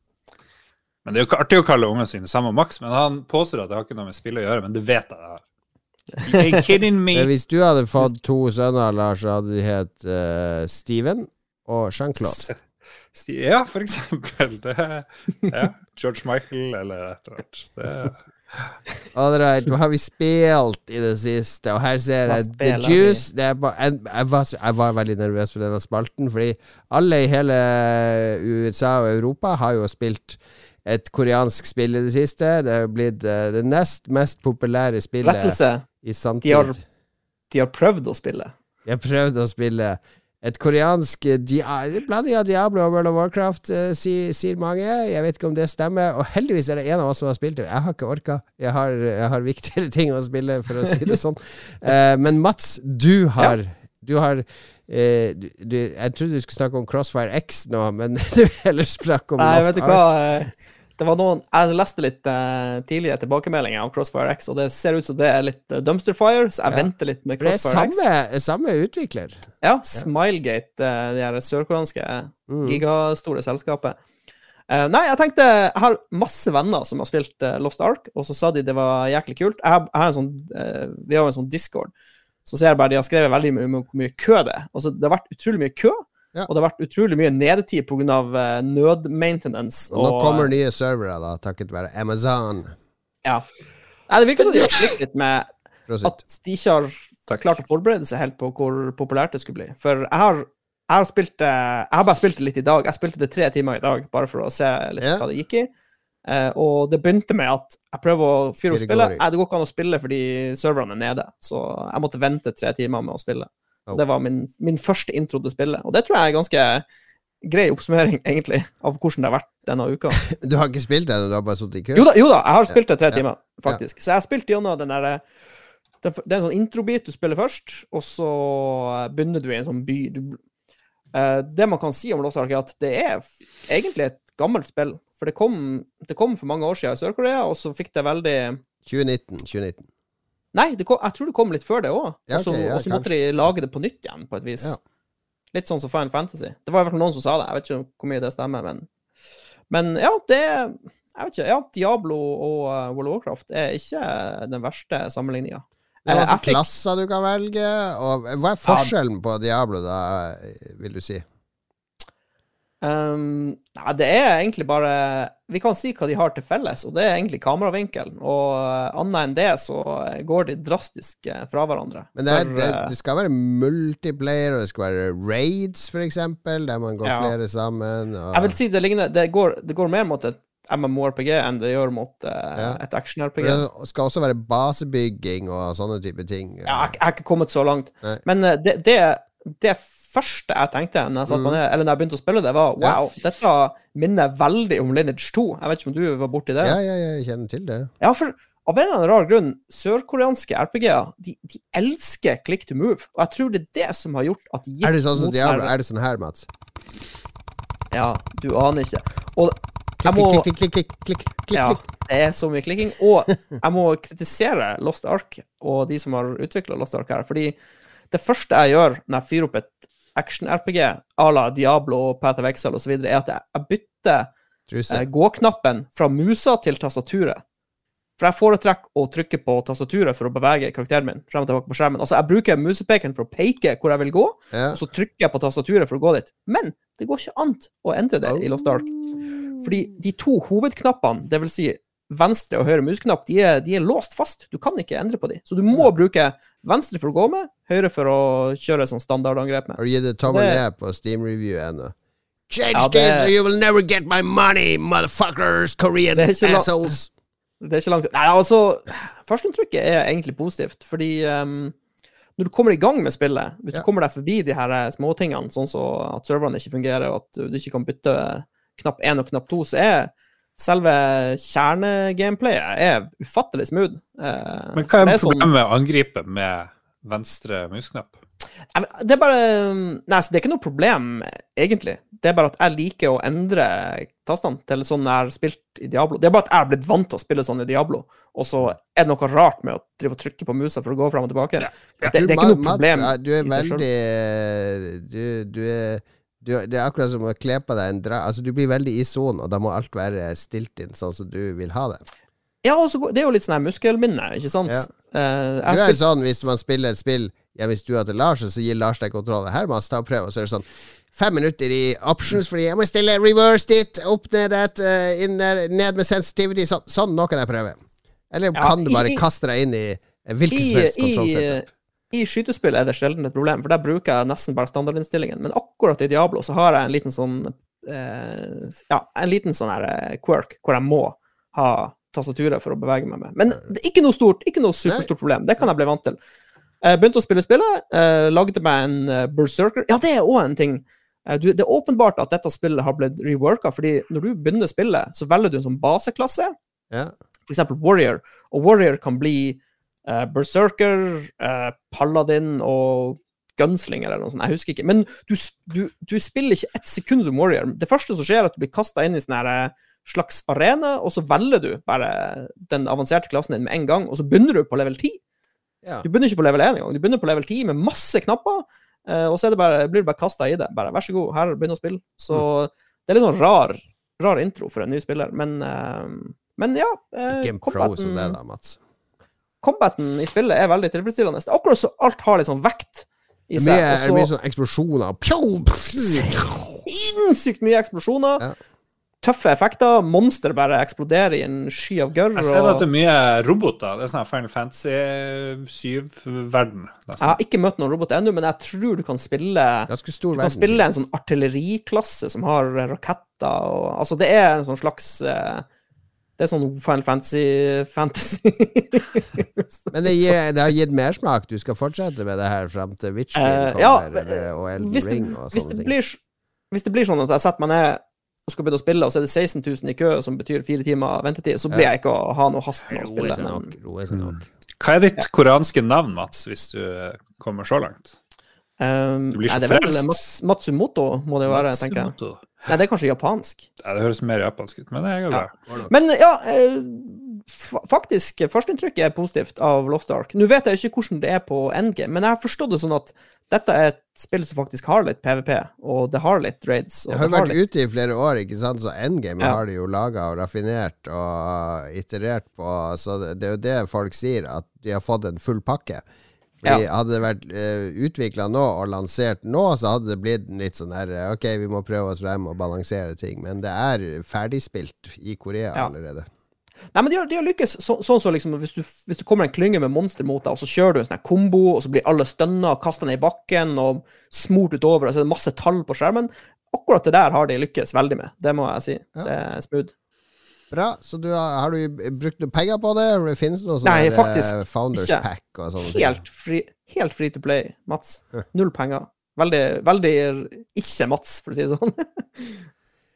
Men det er jo ikke artig å kalle ungene sine Sam og Max, men han påstår at det har ikke noe med spill å gjøre, men det vet jeg det har. You ain't kidding me. Men hvis du hadde fått to sønner, Lars, så hadde de het uh, Steven og Jean-Claude. Sti- Ja, for eksempel. Det, ja, George Michael eller et eller annet. Det, Alright, hva har vi spilt i det siste? Og her ser Hva jeg The spiller vi? Juice. Det er bare, jeg, jeg, var, så- jeg var veldig nervøs for denne spalten, fordi alle i hele U S A og Europa har jo spilt et koreansk spill i det siste. Det er jo blitt uh, det nest mest populære spillet Rettelse. i sanntid. De har, de har prøvd å spille. Jeg prøvde å spille et koreansk dia blanding av Diablo og World of Warcraft, uh, sier, sier mange. Jeg vet ikke om det stemmer. Og heldigvis er det en av oss som har spilt det. Jeg har ikke orka. Jeg har, jeg har viktigere ting å spille, for å si det sånn. Uh, men Mats, du har Du har uh, du, du, Jeg trodde du skulle snakke om Crossfire X nå, men du heller sprakk om Nei, Lost vet du Ark. hva? eh, Det var noen, jeg leste litt uh, tidlige tilbakemeldinger om Crossfire X, og det ser ut som det er litt uh, dumpster fire, så jeg Ja. venter litt med For det er Crossfire X. samme, samme utvikler. Ja, Smilegate, uh, de her sørkoreanske Mm. gigastore selskapet. Uh, nei, jeg tenkte, jeg har masse venner som har spilt uh, Lost Ark, og så sa de det var jæklig kult. Jeg har, jeg har en sånn, uh, vi har en sånn Discord, så ser jeg bare de har skrevet veldig mye om hvor mye kø det er. Altså, det har vært utrolig mye kø, Ja. og det har vært utrolig mye nedetid på grunn av uh, nødmaintenance. Og nå kommer nye servere, da, takket være Amazon. Ja. Nei, det virker som de har slitt litt med Prosit. at de ikke har Takk. klart å forberede seg helt på hvor populært det skulle bli. For jeg har, jeg har spilt det, jeg har bare spilt det litt i dag. Jeg spilte det tre timer i dag, bare for å se litt Ja. hva det gikk i. Eh, og det begynte med at jeg prøver å fyre opp Fire spillet. går i. Nei, det går ikke an å spille fordi serverne er nede. Så jeg måtte vente tre timer med å spille. Oh. Det var min, min første intro til spillet. Og det tror jeg er ganske grei oppsummering, egentlig, av hvordan det har vært denne uka. Du har ikke spilt det, du har bare sittet i kø? Jo da, jo da, jeg har spilt det tre Ja. timer, faktisk. Så jeg har spilt gjennom den der Det det er en sånn introbit du spiller først, og så begynner du i en sånn by. Du, eh, det man kan si om Lost Ark, er at det er f- egentlig et gammelt spill. For det kom, det kom for mange år siden i Sør-Korea, og så fikk det veldig tjue nitten. tjue nitten. Nei, det kom, jeg tror det kom litt før det òg. Ja, Og så ok, ja, og så måtte kanskje. de lage det på nytt igjen, på et vis. Ja. Litt sånn som Final Fantasy. Det var i hvert fall noen som sa det. Jeg vet ikke hvor mye det stemmer, men Men ja, det Jeg vet ikke. Ja, Diablo og uh, World of Warcraft er ikke den verste sammenligninga. Det er Eh, masse jeg fikk- klasser du kan velge. Og hva er forskjellen på Diablo, da, vil du si? Um, nei, det er egentlig bare Vi kan si hva de har til felles, og det er egentlig kameravinkelen. Og uh, annet enn det så uh, går de drastisk uh, fra hverandre. Men det, er, For, det, uh, det skal være multiplayer, og det skal være raids, for eksempel, der man går Ja. flere sammen. Og... Jeg vil si det ligner Det går, det går mer mot et MMORPG enn det gjør mot uh, Ja. et action-RPG. Det skal også være basebygging og sånne type ting. Ja, jeg, jeg er ikke kommet så langt. Nei. Men uh, det, det, det første jeg tenkte når jeg, satt meg Mm. ned, eller når jeg begynte å spille det, var Ja. wow, dette minner veldig om Lineage to. Jeg vet ikke om du var borti det? Ja, ja, ja, jeg kjenner til det. Ja, for av en eller annen rar grunn, sørkoreanske R P G-er, de, de elsker click to move, og jeg tror det er det som har gjort at de Er det sånn som Diablo? Er det sånn her, Mats? Ja, du aner ikke. Og jeg Klikk, må... klikk, klikk, klikk, klikk, klikk, Ja, klikk. det er så mye klikking. Og jeg må kritisere Lost Ark og de som har utviklet Lost Ark her, fordi det første jeg gjør når jeg fyrer opp et action-R P G, à la Diablo, Path of Exile og så videre, er at jeg bytter Truse. eh, gå-knappen fra musa til tastaturet. For jeg foretrekker å trykke på tastaturet for å bevege karakteren min frem og tilbake på skjermen. Altså, jeg bruker musepekeren for å peke hvor jeg vil gå, Ja. og så trykker jeg på tastaturet for å gå dit. Men det går ikke an å endre det i Lost Ark. Fordi de to hovedknappene, det vil si venstre og høyre musknapp, de er, de er låst fast. Du kan ikke endre på de. Så du må bruke venstre for å gå med, høyre for å kjøre sånn standardangrep med. Har du gitt et tommel det- ned på Steam-review ennå? Change Ja, det- this or you will never get my money, motherfuckers, Korean Det er ikke la- assholes. Det er ikke langt. Nei, altså, førsteinntrykket er egentlig positivt, fordi um, når du kommer i gang med spillet, hvis Ja. du kommer deg forbi de her eh, småtingene, sånn så at serverne ikke fungerer, og at du du ikke kan bytte knapp én og knapp to, så er selve kjernegameplayet er ufattelig smooth. Eh, Men hva er det er sånn- problemet med å angripe med venstre musknapp? Jeg vet- Det er bare Nei, så det er ikke noe problem, egentlig. Det er bare at jeg liker å endre tastene til sånn jeg har spilt i Diablo. Det er bare at jeg har blitt vant til å spille sånn i Diablo, og så er det noe rart med å drive og trykke på musa for å gå frem og tilbake. Ja. Det, det er ikke noe Mats, problem. eh, du er i seg selv. veldig du, du er du, Det er akkurat som å kle på deg en dra... Altså, du blir veldig i sonen, og da må alt være stilt inn sånn som du vil ha det. Ja, og så går- det er jo litt sånn her muskelminne, ikke sant? Ja. Eh, jeg Du har er spilt, sånn, hvis man spiller et spill hjemme i stua til Lars, så gir Lars deg kontrollen. Her, Mats, ta og prøv, og så er det sånn fem minutter i options, fordi jeg må stille reverse dit, opp, ned, et, uh, inn der, ned med sensitivity, sånn, sånn nå kan jeg prøve. Eller Ja, kan du bare i- kaste deg inn i hvilken som i, helst i, kontrollsetup? I skytespill er det sjelden et problem, for der bruker jeg nesten bare standardinnstillingen. Men akkurat i Diablo så har jeg en liten sånn eh, Ja, en liten sånn her eh, quirk, hvor jeg må ha tastaturet for å bevege meg med. Men det er ikke noe stort, ikke noe superstort problem. Det kan jeg bli vant til. Jeg begynte å spille spillet, eh, lagde meg en eh, Berserker. Ja, det er også en ting. Eh, du, det er åpenbart at dette spillet har blitt reworka, fordi når du begynner spillet, så velger du en sånn baseklasse, Ja. for eksempel Warrior, og Warrior kan bli eh, Berserker, eh, Paladin og Gunslinger eller noe sånt, jeg husker ikke. Men du, s- du, du spiller ikke ett sekund som Warrior. Det første som skjer er at du blir kastet inn i sånn her eh, slags arena, og så velger du bare den avanserte klassen din med en gang, og så begynner du på level ti. Ja. Du begynner ikke på level én engang, du begynner på level ti med masse knapper, eh, og så er det bare, blir du bare kastet i det. Bare, vær så god, her, begynn å spille. Så det er litt sånn rar, rar intro for en ny spiller, men, eh, men ja. eh, Ikke en pro combaten- som det, da, Mats. Combaten i spillet er veldig tilfredsstillende. Det er akkurat så alt har litt sånn vekt i Det er seg. mye, er det og mye så sånn eksplosjoner. Pjo! sinnssykt mye eksplosjoner. Ja. Tøffe effekter. Monster bare eksploderer i en sky av gørr. Jeg ser at Og... det er mye roboter. Det er sånn her Final Fantasy syv-verden. Jeg har ikke møtt noen robot ennå, men jeg tror du kan spille Ganske stor Du kan verden. spille en sånn artilleriklasse som har raketter og Altså, det er en sånn slags eh, Det er sånn Final Fantasy Fantasy. Men det, gir, det har gitt mersmak. Du skal fortsette med det her frem til Witcher Eh, kommer, ja, eller- og Elden hvis det, Ring og hvis, sånne det ting. blir, hvis det blir sånn at jeg setter meg ned og skal begynne å spille, og så er det seksten tusen i kø, som betyr fire timer ventetid, så blir jeg ikke å ha noe hast med å Roe spille. seg nok. Men, Roe seg nok. Hva er ditt koreanske navn, Mats, hvis du kommer så langt? um, Du blir så nei, det er vel frelst. Mats, Matsumoto, må det jo være, tenker jeg. Matsumoto. Nei, det er kanskje japansk. Ja, det høres mer japansk ut, men det går Ja. bra. Men ja, eh, fa- faktisk, førsteinntrykket er positivt av Lost Ark. Nå vet jeg ikke hvordan det er på Endgame, men jeg har forstått det sånn at dette er et spill som faktisk har litt PvP, og det har litt raids. Og Det har det har vært litt... ute i flere år, ikke sant? Så Endgame Ja. har de jo laga og raffinert og iterert på. Så det, det er jo det folk sier, at de har fått en full pakke. Fordi Hadde det vært uh, utvikla nå og lansert nå, så hadde det blitt litt sånn her eh, Ok, vi må prøve oss frem og balansere ting. Men det er ferdigspilt i Korea Ja. allerede. Nei, men de har, de har lykkes så, sånn så liksom hvis du, hvis du kommer en klynge med monster mot deg, og så kjører du en sånn her kombo, og så blir alle stønna og kasta ned i bakken og smurt utover, og så er det masse tall på skjermen. Akkurat det der har de lykkes veldig med. Det må jeg si. Ja. Det er smooth. Bra. Så du har, har du brukt noe penger på det? Eller finnes det noe sånn Nei, der, faktisk eh, Founders ikke. Pack og sånne ting? Helt free, helt free to play, Mats. Null penger. Veldig, veldig ikke Mats, for å si det sånn.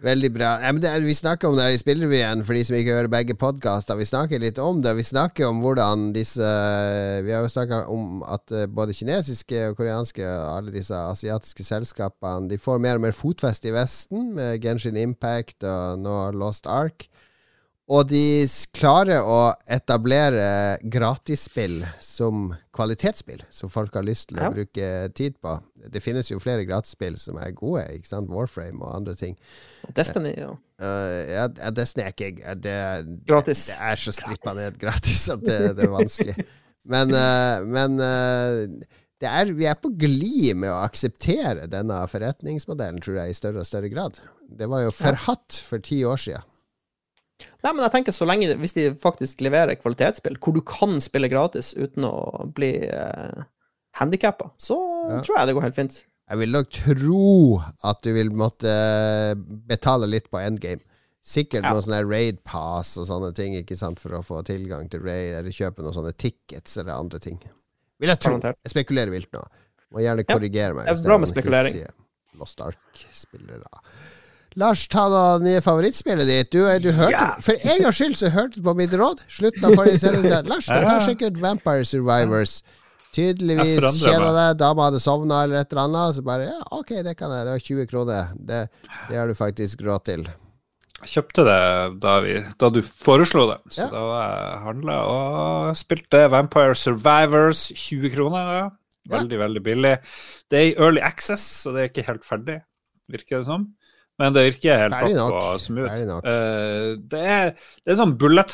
Veldig bra. Ja, men det er, vi snakker om det i Spillrevyen, for de som ikke hører begge podcaster. Vi snakker litt om det. Vi snakker om hvordan disse Vi har jo snakket om at både kinesiske og koreanske og alle disse asiatiske selskapene, de får mer og mer fotfest i Vesten, med Genshin Impact og nå Lost Ark. Og de klarer å etablere gratisspill som kvalitetsspill, som folk har lyst til å ja. bruke tid på. Det finnes jo flere gratisspill som er gode, ikke sant? Warframe og andre ting. Destiny, ja. Uh, ja, Destiny er ikke det, gratis. Det er så strippa ned gratis at det, det er vanskelig. Men, uh, men uh, det er, vi er på glid med å akseptere denne forretningsmodellen, tror jeg, i større og større grad. Det var jo forhatt for ti år siden. Nei, men jeg tenker så lenge, hvis de faktisk leverer kvalitetsspill, hvor du kan spille gratis uten å bli eh, handicappa, så ja. tror jeg det går helt fint. Jeg vil nok tro at du vil måtte betale litt på endgame. Sikkert ja. noen sånne raid pass og sånne ting, ikke sant, for å få tilgang til raid, eller kjøpe noen sånne tickets eller andre ting. Vil jeg tro. Jeg spekulerer vilt nå. Må gjerne korrigere ja. meg. Det er bra med spekulering. Lost Ark-spillere. Lars, ta da nye favorittspillet ditt. Du, du hørte, yeah. For en gangs skyld så hørte du på mitt råd. Slutten av forrige sendelse. Lars, ta sjekk ut Vampire Survivors. Tydeligvis kjeda deg, dama hadde sovnet eller et eller annet. Så bare, ja, ok, det kan jeg. Det var tjue kroner. Det, det har du faktisk råd til. Jeg kjøpte det da, vi, da du foreslo det. Så ja. da handlet jeg og spilte Vampire Survivors. tjue kroner, ja. Veldig, ja. veldig billig. Det er i early access, så det er ikke helt ferdig, virker det som. Men det virker helt Ferdig nok. og smooth. Uh, det, er, det er sånn bullet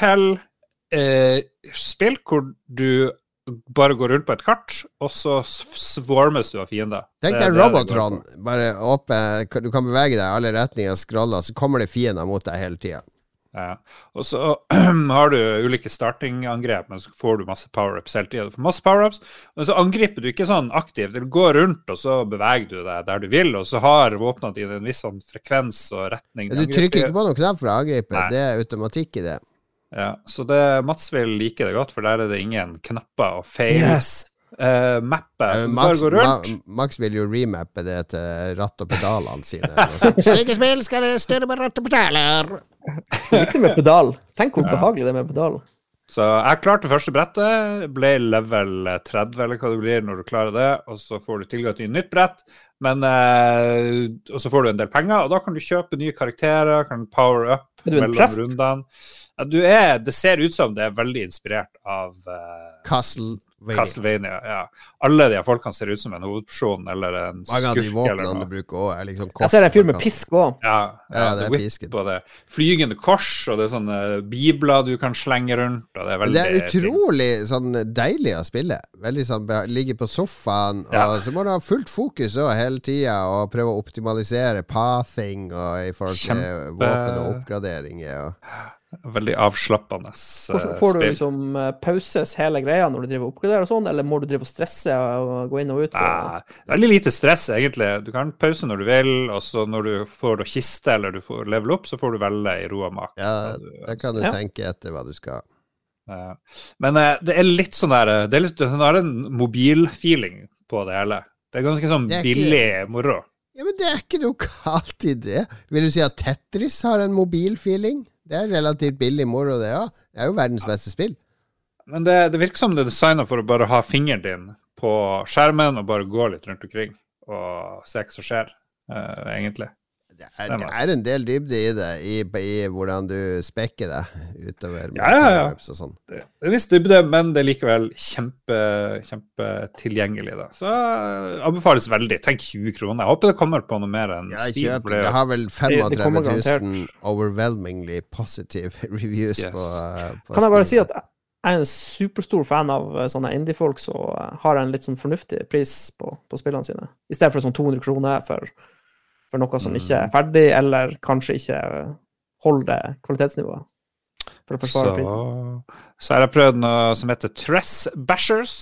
hell-spill uh, hvor du bare går rundt på et kart, og så svormes du av fiender. Tenk deg Robotron. Bare oppe, du kan bevege deg i alle retninger, scrolle, så kommer det fiender mot deg hele tiden. Ja, og så har du ulike starting-angrep, men så får du masse power-ups hele tiden. Du får masse power-ups, men så angriper du ikke sånn aktivt. Du går rundt, og så beveger du deg der du vil, og så har våpnene dine en viss sånn frekvens og retning. Ja, du trykker ikke på noen knapp for å angripe. Nei. Det er automatikk i det. Ja, så det, Mats vil like det godt, for der er det ingen knapper og feil. Yes! Uh, mappe, uh, som Max, bare går rundt. Ma, Max vil jo remappe det til ratt og pedalene sine. Slike spill skal det styre med ratt og pedaler. Riktig med pedal. Tenk hvor behagelig det er med pedal. Så jeg klarte første brettet, ble level tretti, eller hva det blir når du klarer det, og så får du tilgang til et nytt brett, men, uh, og så får du en del penger, og da kan du kjøpe nye karakterer, kan power up mellom rundene. Ja, du er, det ser ut som det er veldig inspirert av uh, Castle Castlevania, ja. Alle de folkene ser ut som en hovedperson eller en skurk. Mange av de våpnene du bruker også er liksom kors. Jeg ser en fyr med pisk også. Ja, ja, ja det er pisken. Det. Flygende kors, og det er sånne bibler du kan slenge rundt. Og det er veldig... Det er utrolig sånn deilig å spille. Veldig sånn, ligge på sofaen, og ja. så må du ha fullt fokus også hele tiden, og prøve å optimalisere pathing, og i forhold til Kjempe... våpen og oppgraderinger, og... Veldig avslappende uh, Får, får du liksom uh, pauses hele greia når du driver og oppgraderer og sånn, eller må du drive og stresse og gå inn og ut? Og... Nei, veldig lite stress egentlig. Du kan pause når du vil, og så når du får kiste eller du får level opp, så får du velge i ro og mak. Ja, det kan du ja. tenke etter hva du skal. Ja. Men uh, det er litt sånn der, det er litt, det er en mobilfeeling på det hele. Det er ganske sånn er billig ikke... moro. Ja, men det er ikke noe galt i det. Vil du si at Tetris har en mobilfeeling? Det er relativt billig moro, det, ja. Det er jo verdens beste spill. Men det, det virker som det er designet for å bare ha fingeren din på skjermen og bare gå litt rundt omkring og se hva som skjer, uh, egentlig. Det er, det er en del dybde i det, i, i hvordan du spekker deg utover med ja, ja, ja. og sånn. Det, det er visst dybde, men det er likevel kjempe, kjempe tilgjengelig da. Så uh, anbefales veldig. Tenk tjue kroner. Jeg håper det kommer på noe mer enn ja, Steam. Det, det har vel femogtretti tusen overwhelmingly positive reviews yes. på, uh, på Kan jeg bare Steam. si at jeg er en superstor fan av sånne indie-folk som har en litt sånn fornuftig pris på, på spillene sine. I stedet for sånn to hundre kroner for for noe som ikke er ferdig, eller kanskje ikke holder det kvalitetsnivået for å forsvare så, prisen. Så har jeg prøvd noe som heter Tres Bashers,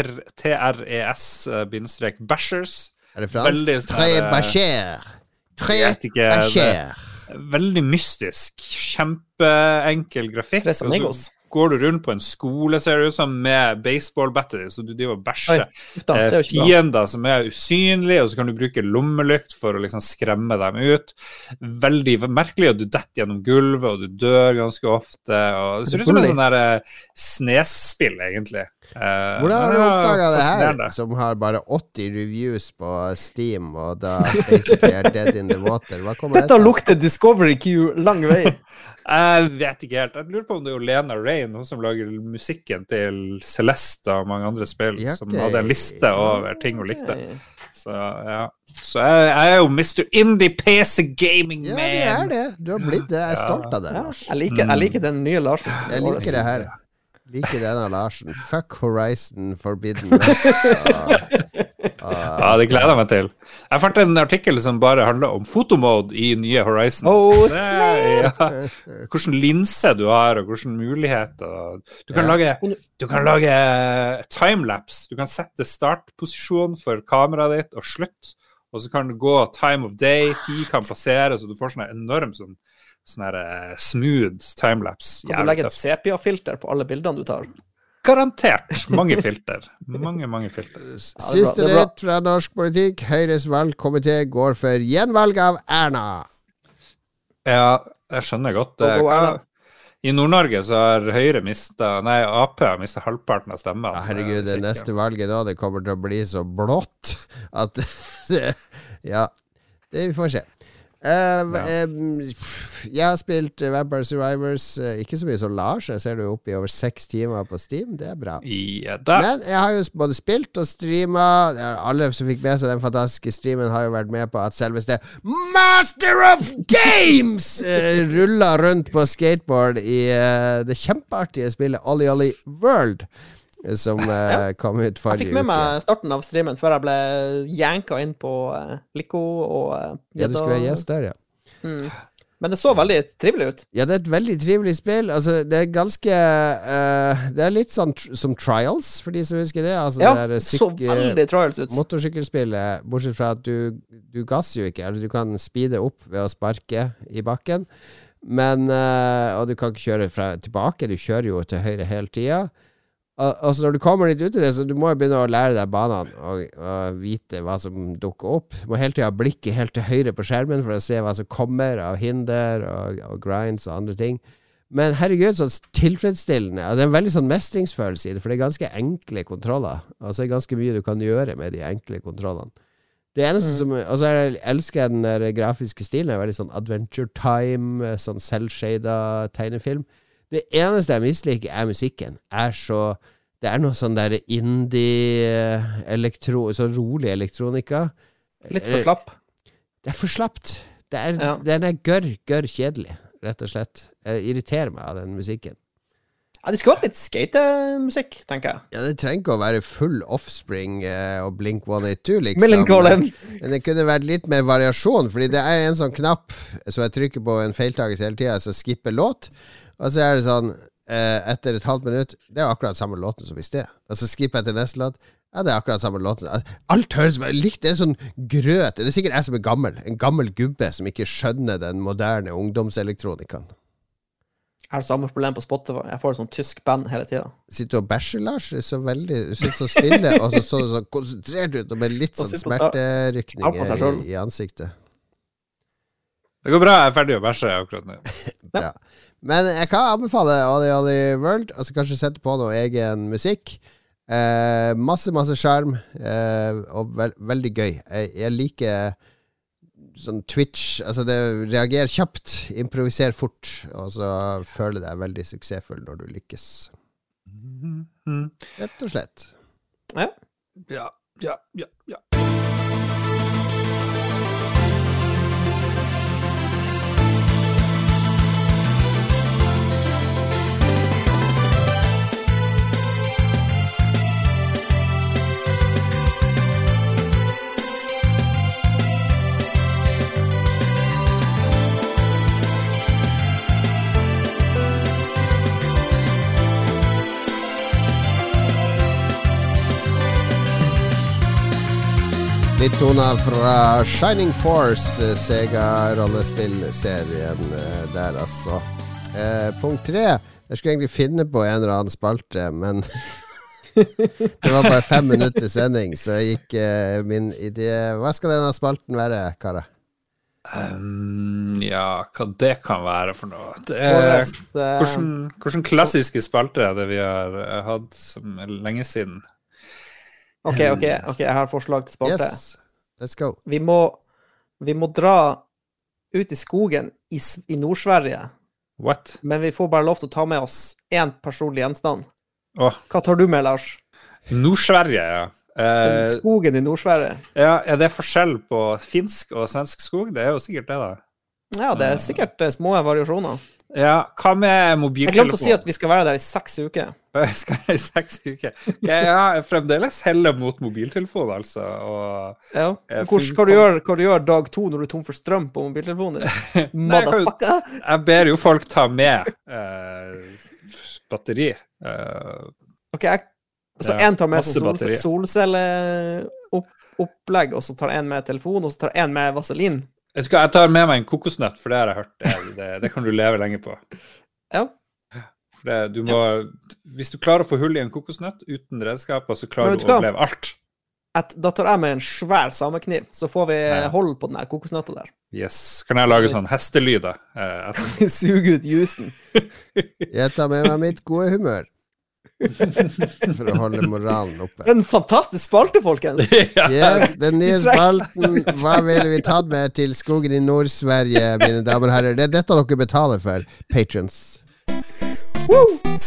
T R E S-Bashers. Er det fransk? Tre Bashers. Tre Bashers. Veldig mystisk, kjempeenkel grafikk. Tres Amigos. går du rundt på en skole, ser det ut som, med baseball-battery, så du driver og bæsjer. Oi, da, det er jo ikke bra. Fiender som er usynlige, og så kan du bruke lommelykt for å liksom skremme dem ut. Veldig merkelig, og du detter gjennom gulvet, og du dør ganske ofte, og det ser ut som en sånn der uh, snesspill, egentlig. Uh, Hvordan har du ja, oppdaget det her, fascinerende. som har bare åtti reviews på Steam, og da basically er dead in the water? Hva kommer Dette lukter Discovery Q lang vei. Jeg vet ikke helt. Jeg lurer på om det er Lena Rain, hun som lager musikken til Celeste og mange andre spill, Ja, som ok. hadde en liste over ting hun likte. Så ja. Så jeg, jeg er jo mister Indie P C Gaming Ja, Man. det er det. Du har blitt det. Jeg er stolt av det, Ja, Lars. jeg, liker, jeg liker den nye Larsen. Jeg liker det her. Liker den av Larsen. Fuck Horizon Forbidden West. Og, Ja, det gleder jeg meg til. Jeg fant en artikkel som bare handler om fotomode i nye Horizon. Oh, det, ja. Hvordan linse du har, og hvordan muligheter. Du kan Ja. lage, du kan lage timelapse. Du kan sette startposisjon for kameraet ditt og slutt, og så kan det gå time of day, tid kan passere, så du får sånn enorm sånn, sånn her uh, smooth timelapse. Kan du legge et sepia-filter på alle bildene du tar? Garantert. Mange filter. Mange, mange filter. Siste det er bra. nytt fra norsk politikk. Høyres valgkomité går for gjenvalg av Erna. Ja, jeg skjønner godt. Det, Go, go, Erna. I Nord-Norge så har Høyre mistet, nei, A P har mistet halvparten av stemmer. Ja, herregud, det neste valget nå, det kommer til å bli så blått at ja, det vi får se. Uh, Ja. um, jeg har spilt Vampire Survivors, uh, ikke så mye som Lars. Jeg ser du oppe i over seks timer på Steam. Det er bra. Ja, da. Men jeg har jo både spilt og streama. Alle som fikk med seg den fantastiske streamen, har jo vært med på at selveste Master of Games uh, rulla rundt på skateboard i uh, det kjempeartige spillet Ollie Ollie World, som uh, Ja. kom ut Jeg forrige fikk med uke. meg starten av streamen før jeg ble janka inn på uh, Lico og uh, Ja, du skulle være gjest der, ja. Mm. Men det så veldig trivelig ut. Ja, det er et veldig trivelig spill. Altså, det er ganske uh, Det er litt sånn tr som Trials, for de som husker det. Altså, Ja, det der så syk- veldig trials ut. motorsykkelspillet, bortsett fra at du, du gasser jo ikke, eller du kan speede opp ved å sparke i bakken. Men uh, Og du kan ikke kjøre fra, tilbake, du kjører jo til høyre hele tida. Uh, altså når du kommer litt ut i det, så du må jo begynne å lære deg banene og, og vite hva som dukker opp. Du må hele tida blikke helt til høyre på skjermen for å se hva som kommer av hinder og, og grinds og andre ting. Men herregud, så tilfredsstillende. Altså, det er en veldig sånn mestringsfølelse i det, for det er ganske enkle kontroller. Altså det er ganske mye du kan gjøre med de enkle kontrollene. Det eneste Mm. som Og så jeg elsker jeg den der grafiske stilen. Det er veldig sånn Adventure Time, sånn selvshada tegnefilm. Det eneste jeg misliker, er musikken. Er så Det er noe sånn der indie-elektro... Så rolig elektronika. Litt for slapp. Det er for slapt. Det er, Ja. Den er gørr, gørr kjedelig, rett og slett. Jeg irriterer meg av den musikken. Ja, de skulle hatt litt skatemusikk, tenker jeg. Ja, Det trenger ikke å være full Offspring eh, og Blink one eighty-two, liksom. Millencolin. Men det kunne vært litt mer variasjon, fordi det er en sånn knapp som jeg trykker på en feiltagelse hele tida, så skipper låt. Og så er det sånn eh, etter et halvt minutt Det er jo akkurat samme låten som i sted. Og så skipper jeg til neste låt. Ja, det er akkurat samme låten. Alt høres likt. Det er sånn grøt. Det er sikkert jeg som er gammel. En gammel gubbe som ikke skjønner den moderne ungdomselektronikaen. Jeg har samme problem på Spotify. Jeg får et sånt tysk band hele tida. Sitter du og bæsjer, Lars? Det er så veldig Du sitter så stille, og så så du så konsentrert ut, og med litt Og sånn sitter og tar- smerterykning tar på seg selv. i, i ansiktet. Det går bra, jeg er ferdig å bæsje akkurat nå. Bra. Men jeg kan anbefale Ollie Ollie World, og så kanskje sette på noe egen musikk. Eh, masse, masse sjarm, eh, og vel, veldig gøy. Jeg, jeg liker sånn Twitch. Altså, det reagerer kjapt, improviser fort, og så føler deg veldig suksessfull når du lykkes. Rett og slett. Ja. Ja, ja, ja, ja. Litt toner fra Shining Force, eh, Sega-rollespillserien eh, der, altså. Eh, punkt tre. Jeg skulle egentlig finne på en eller annen spalte, men det var bare fem minutter sending, så gikk uh, min idé. Hva skal denne spalten være, Kara? Um, ja, hva det kan være for noe. Det er, hvordan, hvordan klassiske spalter er det vi har hatt som er lenge siden? Ok, ok, ok, jeg har forslag til spalte. Yes, let's go. Vi må, vi må dra ut i skogen i, i Nord-Sverige. What? Men vi får bare lov til å ta med oss en personlig gjenstand. Oh. Hva tar du med, Lars? Nord-Sverige, ja. Uh, skogen i Nord-Sverige. Ja, er det forskjell på finsk og svensk skog? Det er jo sikkert det, da. Ja, det er sikkert uh, små variasjoner. Ja, hva med mobiltelefon? Jeg glemte å si at vi skal være der i seks uker. Jeg skal være i seks uker. Jeg har fremdeles heller mot mobiltelefon, altså. Og ja. Hvor, hva, du gjør, hva du gjør dag to når du er tom for strøm på mobiltelefonen din? Motherfucker! Jeg, jeg ber jo folk ta med uh, batteri. Uh, ok, jeg Så ja, en tar med sånn sol, solcelleopplegg, og så tar en med telefon, og så tar en med vaselin. Vet du hva, jeg tar med meg en kokosnøtt, for det har jeg hørt. Det, det, det kan du leve lenge på. Ja. For det, du må, ja. Hvis du klarer å få hull i en kokosnøtt uten redskaper, så klarer du å overleve alt. Et, da tar jeg med en svær samekniv, så får vi ja. hold på den her kokosnøtta der. Yes. Kan jeg lage sånn hestelyder? Eh, Suge ut jusen. Jeg tar med meg mitt gode humør. For å holde moralen oppe. En fantastisk spalte, folkens. Yes, den nye spalten. Hva ville vi tatt med til skogen i Nord-Sverige, mine damer og herrer? Det er dette dere betaler for, patrons. Woo!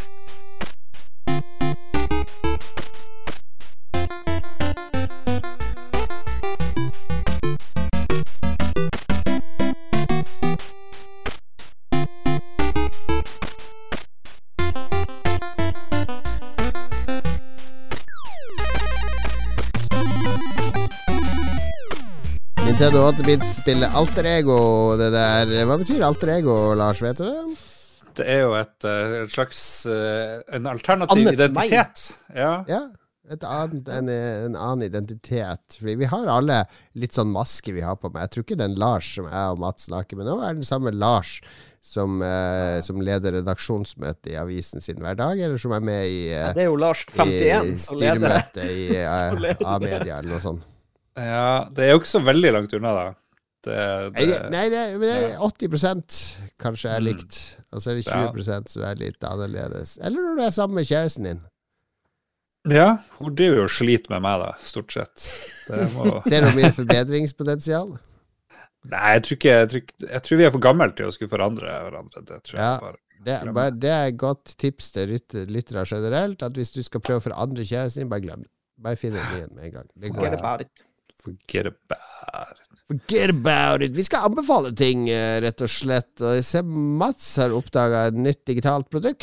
Nintendo åtte-bit-spillet Alter Ego, det der. Hva betyr Alter Ego, Lars, vet du det? Det er jo et, et slags en alternativ Annet identitet. Ja. ja, et annet, en, en annen identitet. Fordi vi har alle litt sånn maske vi har på meg. Jeg tror ikke den Lars som jeg og Mats snakker med nå, er den samme Lars som, eh, som leder redaksjonsmøte i avisen sin hver dag, eller som er med i, eh, ja, det er jo Lars femtien, i styremøte i eh, A-media eller noe sånt. Ja, det er jo ikke så veldig langt unna, da. Det, det, nei, det, det er åtti prosent kanskje er likt, og så er det tjue prosent som er litt annerledes. Eller når du er sammen med kjæresten din. Ja, hun driver jo og sliter med meg, da, stort sett. Må... Ser du mye forbedringspotensial? Nei, jeg tror ikke jeg tror, jeg tror vi er for gammel til å skulle forandre hverandre. Det tror ja, jeg bare. Det er, bare, det er et godt tips til lyttere generelt, at hvis du skal prøve å forandre kjæresten din, bare glem det. Bare finn en ny med en gang. Det Forget about it. Forget about it. Forget about it. Vi skal anbefale ting, rett og slett. Og jeg ser Mats har oppdaget et nytt digitalt produkt.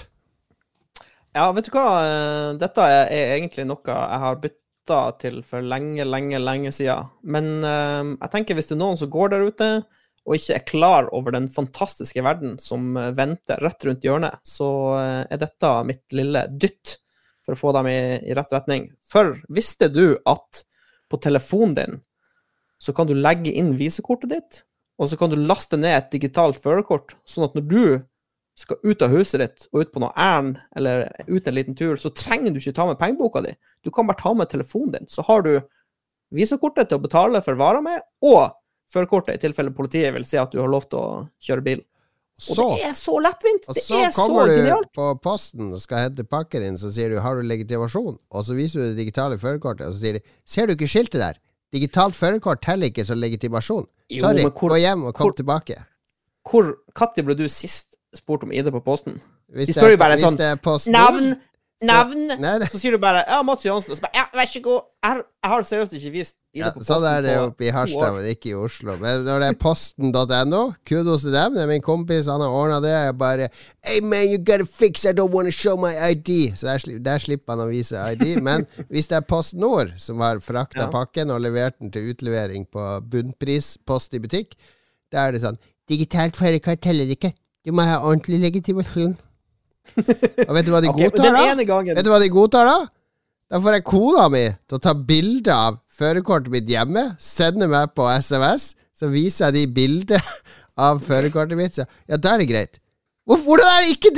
Ja, vet du hva? Dette er, er egentlig noe jeg har bytta til for lenge, lenge, lenge siden. Men uh, jeg tenker hvis det er noen som går der ute, og ikke er klar over den fantastiske verden som venter rett rundt hjørnet, så uh, er dette mitt lille dytt for å få dem i, i rett retning. For visste du at på telefonen din så kan du legge inn visekortet ditt, og så kan du laste ned et digitalt førerkort, sånn at når du skal ut av huset ditt og ut på noe ærend, eller ut en liten tur, så trenger du ikke ta med pengeboka di. Du kan bare ta med telefonen din. Så har du visekortet til å betale for varer med, og førerkortet i tilfelle politiet vil si at du har lov til å kjøre bil. Og så, det er så lettvint. Det er så genialt. Og så kommer du på posten og skal hente pakken din, så sier du, har du legitimasjon? Og så viser du det digitale førerkortet, og så sier de, ser du ikke skiltet der? Digitalt førerkort teller ikke som legitimasjon. Jo, Sorry, hvor, gå hjem og kom hvor, tilbake. Hvor, Katti ble du sist spurt om I D på posten? Hvis De spør jo bare hvis sånn, det er post navn, navn, så, nei, det... så sier du bare, ja, Mats Jansen, og så bare, ja, vær så god. Jeg har, jeg har seriøst ikke vist I D ja, på posten. Sånn er det oppe i Harstad, men ikke i Oslo. Men når det er posten punktum no, kudos til dem, det er min kompis, han har ordnet det, jeg bare, hey man, you gotta fix, I don't want to show my I D. Så der, der slipper han å vise I D, men hvis det er Post Nord som har fraktet ja. pakken og levert den til utlevering på bunnpris, post i butikk, da er det sånn, digitalt førerkort teller ikke, du må ha ordentlig legitimasjon. Og vet du hva de okay, godtar da? Gangen... Vet du hva de godtar da? Da får jeg kona mi til å ta bilde av førerkortet mitt hjemme, sende meg på S M S, så viser jeg de bildet av førerkortet mitt, så ja, da er det greit. Hvordan er det ikke det?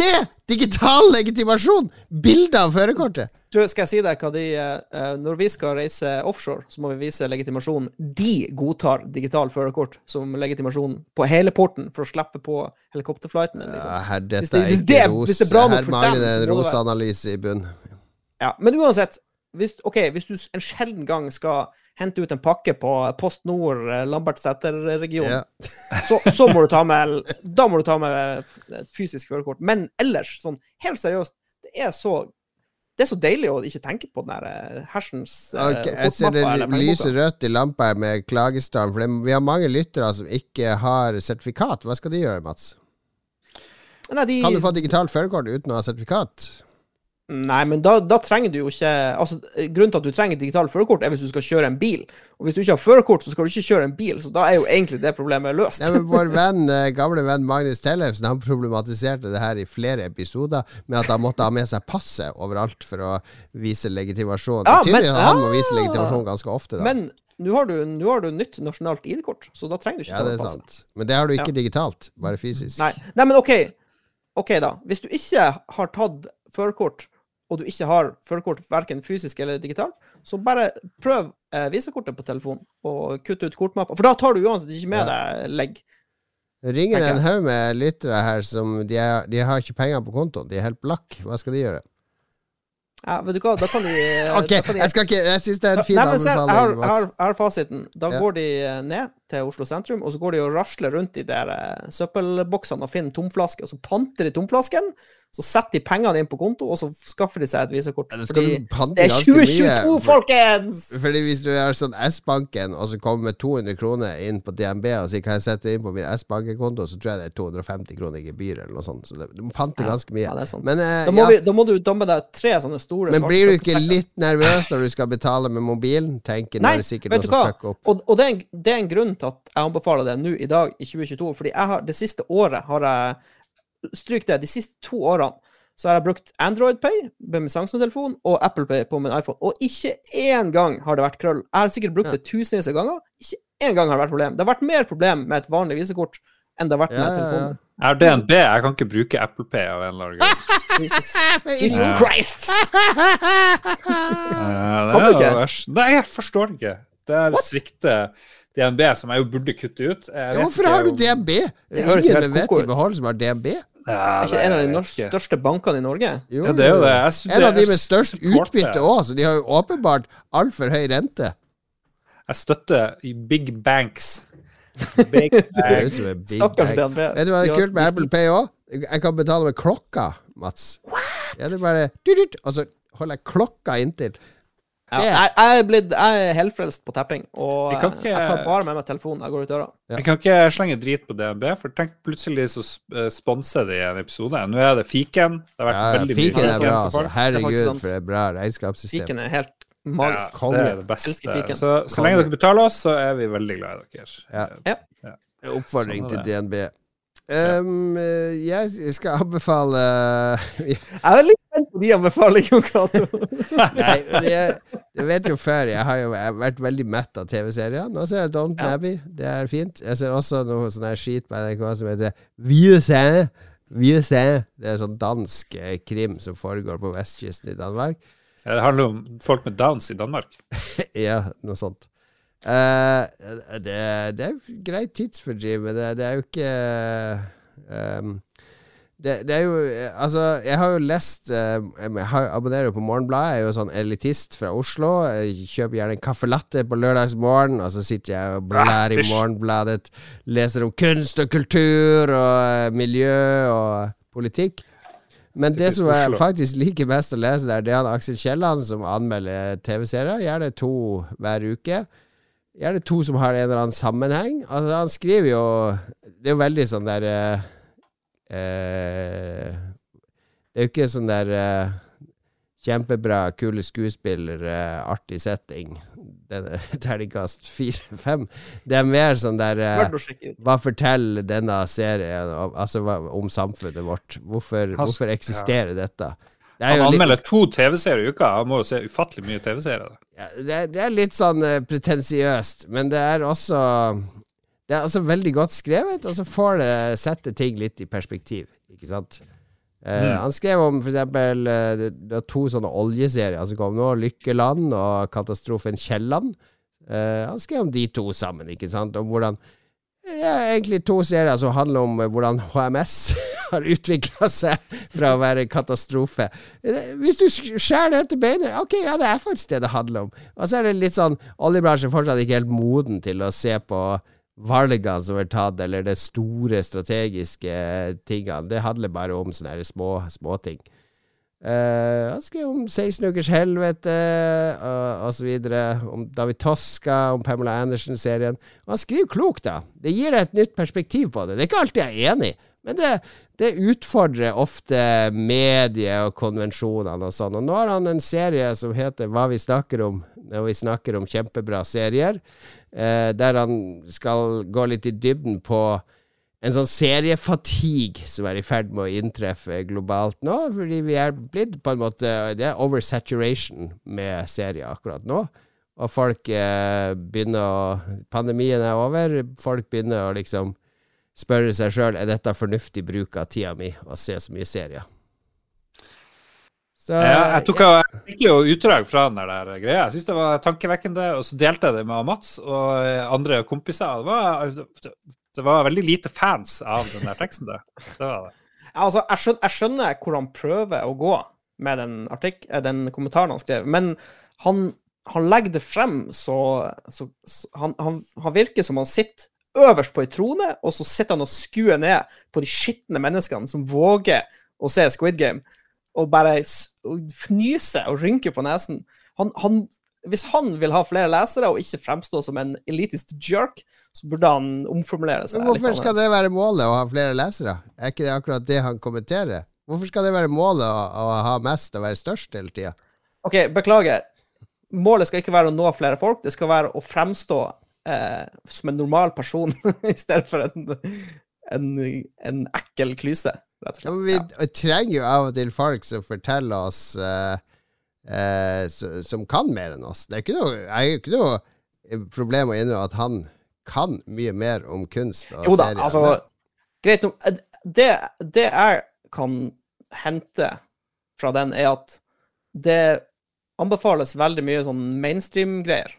Digital legitimasjon! Bilder av førerkortet! Du, skal jeg si deg hva de uh, Når vi skal reise offshore, så må vi vise legitimasjon. De godtar digital førerkort som legitimasjon på hele porten for å slippe på helikopterflighten. Liksom. Ja, her, dette hvis det, er hvis ikke det, ros. hvis det er bra nok Her for mangler dem, det så en må det være- rosanalyse i bunn. Ja, men uansett, hvis, ok, hvis du en sjelden gang skal hente ut en pakke på Post Nord, eh, Lambertseter-regionen, Ja. så, så må du ta med da må du ta med et fysisk førerkort. Men ellers, sånn helt seriøst, det er så det er så deilig å ikke tenke på den der eh, hersens eh, Ok, jeg ser det kortmappa eller lyser pengeboka. rødt i lampa her med klagestorm, for det, vi har mange lyttere som ikke har sertifikat. Hva skal de gjøre, Mats? Nei, de, Kan du få digitalt førerkort uten å ha sertifikat? Nei, men da, da trenger du jo ikke altså, grunnen til at du trenger digitalt førerkort er hvis du skal kjøre en bil. Og hvis du ikke har førerkort, så skal du ikke kjøre en bil. Så da er jo egentlig det problemet løst. Ja, men vår venn, eh, gamle venn Magnus Tellefsen, han problematiserte det her i flere episoder med at han måtte ha med seg passet overalt for å vise legitimasjon. Ja, Det betyr men- jo at han må ja. vise legitimasjon ganske ofte, da. Men nå har, du- nå har du nytt nasjonalt I D-kort, så da trenger du ikke Ja, ta det er passet. sant. Men det har du ikke Ja. digitalt, bare fysisk. Nei. Nei, men OK. OK, da. Hvis du ikke har tatt førerkort, og du ikke har førerkort verken fysisk eller digitalt, så bare prøv eh, visakortet på telefonen og kutt ut kortmappa. For da tar du uansett ikke med deg legg. Det ringer tenker en jeg. haug med lyttere her som de, er, de har ikke penger på kontoen. De er helt blakk. Hva skal de gjøre? Ja, vet du hva, da kan de Ok, da kan de, jeg skal ikke Jeg syns det er en fin Nei, men se, jeg har, anbefaling, jeg, har, Mats. jeg har fasiten. Da Ja. går de eh, ned til Oslo sentrum, og så går de og rasler rundt i de der eh, søppelboksene og finner tomflasker, og så panter de tomflasken, så setter de pengene inn på konto, og så skaffer de seg et visakort. Ja, det skal Fordi du pante det er ganske tjue mye, tjueto, for- folkens! Fordi hvis du er sånn S-banken, og så kommer med to hundre kroner inn på D N B, og så kan jeg sette inn på min S-bankekonto, så tror jeg det er to hundre og femti kroner i gebyr, eller noe sånt. Så det, du må pante Ja, ganske mye. ja, det er sant. Men, eh, Da må, ja. vi, da må du da med deg tre sånne store Men svarte blir du ikke søppelsekker. litt nervøs når du skal betale med mobilen? Tenker Nei, nå er det sikkert vet noe du som hva? fucker opp. Og, og det, er en, det er en grunn til at jeg anbefaler det nå i dag, i tjue tjueto. Fordi jeg har, det siste året har jeg Stryk det. De siste to årene så har jeg brukt Android Pay med min Samsung-telefon og Apple Pay på min iPhone. Og ikke én gang har det vært krøll. Jeg har sikkert brukt det tusenvis av ganger. Ikke én gang har det vært problem. Det har vært mer problem med et vanlig visekort enn det har vært med Ja, ja, ja. telefonen. Jeg har D N B, jeg kan ikke bruke Apple Pay av en eller annen grunn. Jesus, Men Jesus Ja. Christ! Eh, det Kan du er jo ikke? vers- Nei, jeg forstår det ikke. Det er svikte D N B, som jeg jo burde kutte ut. Jeg Ja, vet hvorfor ikke har du om- D N B? Det høres jo Ingen helt med vett koko i ut. behold som har D N B. Ja, Er ikke en av de jeg vet norsk, ikke. største bankene i Norge? Jo, Ja, det er jo jo. det. Jeg synes En av det- de med størst jeg supporter- utbytte òg, så de har jo åpenbart altfor høy rente. Jeg støtter i big banks. Big Det er banks. ut som en big Stakkars bag. D N B. Vet du hva det er Ja, kult med Apple Pay òg? Jeg kan betale med klokka, Mats. Ja, det er bare dyrt, og så holder jeg klokka inntil. Ja, Det- jeg, jeg, er blitt, jeg er helfrelst på tapping, og Vi kan jeg, ikke- jeg tar bare med meg telefonen når jeg går ut døra. Ja. Jeg kan ikke slenge drit på D N B, for tenk plutselig så sp- eh, sponser de en episode. Nå er det fiken. Det har vært Ja, veldig fiken mye er bra, for altså. folk. Det er faktisk Herregud, sant. for et bra regnskapssystem. Fiken er helt magisk. Ja, Konge. det er det beste. Elsker fiken. Så, så lenge dere betaler oss, så er vi veldig glad i dere. Ja. Eh, Oppfordring Sånn er til D N B. Um, eh, jeg skal anbefale Jeg er litt spent på de anbefalingene, Cato. Nei, men jeg, jeg vet jo før Jeg har jo jeg har vært veldig mett av T V-serier. Nå ser jeg Downton Ja. Abbey. Det er fint. Jeg ser også noe sånn her skit på N R K som heter Viese. Viese. Det er sånn dansk eh, krim som foregår på vestkysten i Danmark. Det handler om folk med downs i Danmark. Ja, noe sånt. Eh, det, det er greit tidsfordriv, men det, det er jo ikke um, det, det er jo eh, Altså, jeg har jo lest eh, Jeg har, abonnerer jo på Morgenbladet. Jeg er jo sånn elitist fra Oslo. Jeg kjøper gjerne en caffè latte på lørdagsmorgen, og så sitter jeg og blar i fysj. Morgenbladet. Leser om kunst og kultur og eh, miljø og politikk. Men det Typisk som jeg Oslo. faktisk liker best å lese der, det er han Aksel Kielland som anmelder T V-serier. Gjerne to hver uke. Gjerne to som har en eller annen sammenheng. Altså, han skriver jo Det er jo veldig sånn der eh, eh, Det er jo ikke sånn der eh, kjempebra, kule skuespillere, artig setting. Det er terningkast fire-fem. Det er mer sånn der eh, Verdt å sjekke ut. hva forteller denne serien om, altså, hva, om samfunnet vårt? Hvorfor, Han- hvorfor eksisterer dette? Det er Han jo litt, anmelder to T V-serier i uka. Han må jo se ufattelig mye T V-serier. ja, det, er- det er litt sånn uh, pretensiøst, men det er også Det er også veldig godt skrevet, og så får det sette ting litt i perspektiv, ikke sant? Uh, han skrev om for eksempel uh, det, det er to sånne oljeserier som kom nå, Lykkeland og Katastrofen Kielland. Uh, han skrev om de to sammen, ikke sant? Om hvordan det er egentlig to serier som handler om hvordan H M S har utviklet seg fra å være katastrofe. Hvis du skjærer det til beinet, ok, ja, det er faktisk det det handler om. Og så er det litt sånn, oljebransjen fortsatt ikke helt moden til å se på valgene som er tatt, eller det store strategiske tingene. Det handler bare om sånne små, små ting. Uh, han skrev om seksten ukers helvete uh, og så videre, om David Tosca, om Pamela Anderson-serien. Og han skriver klokt, da. Det gir deg et nytt perspektiv på det. Det er ikke alltid jeg er enig, men det, det utfordrer ofte medie og konvensjonene og sånn. Og nå har han en serie som heter Hva vi snakker om, når vi snakker om kjempebra serier, uh, der han skal gå litt i dybden på en sånn seriefatigue som er i ferd med å inntreffe globalt nå, fordi vi er blitt på en måte, det er oversaturation med serier akkurat nå, og folk eh, begynner å, pandemien er over, folk begynner å liksom spørre seg selv, er dette fornuftig bruk av tida mi å se så mye serier? Så, ja, jeg tok jeg fikk jo utdrag fra den der greia, jeg synes det var tankevekkende, og så delte jeg det med Mats og andre kompiser, det var... Det var veldig lite fans av den der teksten der. Det var det. Ja, altså, jeg skjønner, jeg skjønner hvor han prøver å gå med den, artik- den kommentaren han skrev, men han, han legger det frem så, så, så han, han, han virker som han sitter øverst på en trone, og så sitter han og skuer ned på de skittende menneskene som våger å se Squid Game, og bare fnyser og rynker på nesen. Han, han, hvis han vil ha flere lesere og ikke fremstå som en elitist jerk, så burde han omformulere seg. Men hvorfor skal det være målet å ha flere lesere? Er ikke det akkurat det han kommenterer? Hvorfor skal det være målet å, å ha mest og være størst hele tiden? Ok, beklager. Målet skal ikke være å nå flere folk, det skal være å fremstå eh, som en normal person i stedet for en, en, en ekkel klyse. Rett og slett. Ja, men vi ja. trenger jo av og til folk som forteller oss eh, eh, som kan mer enn oss. Det er ikke noe, jeg har ikke noe problem å innrømme at han kan mye mer om kunst og jo da, serier. Altså, greit nok. Det, det jeg kan hente fra den er at det anbefales veldig mye sånn mainstream-greier.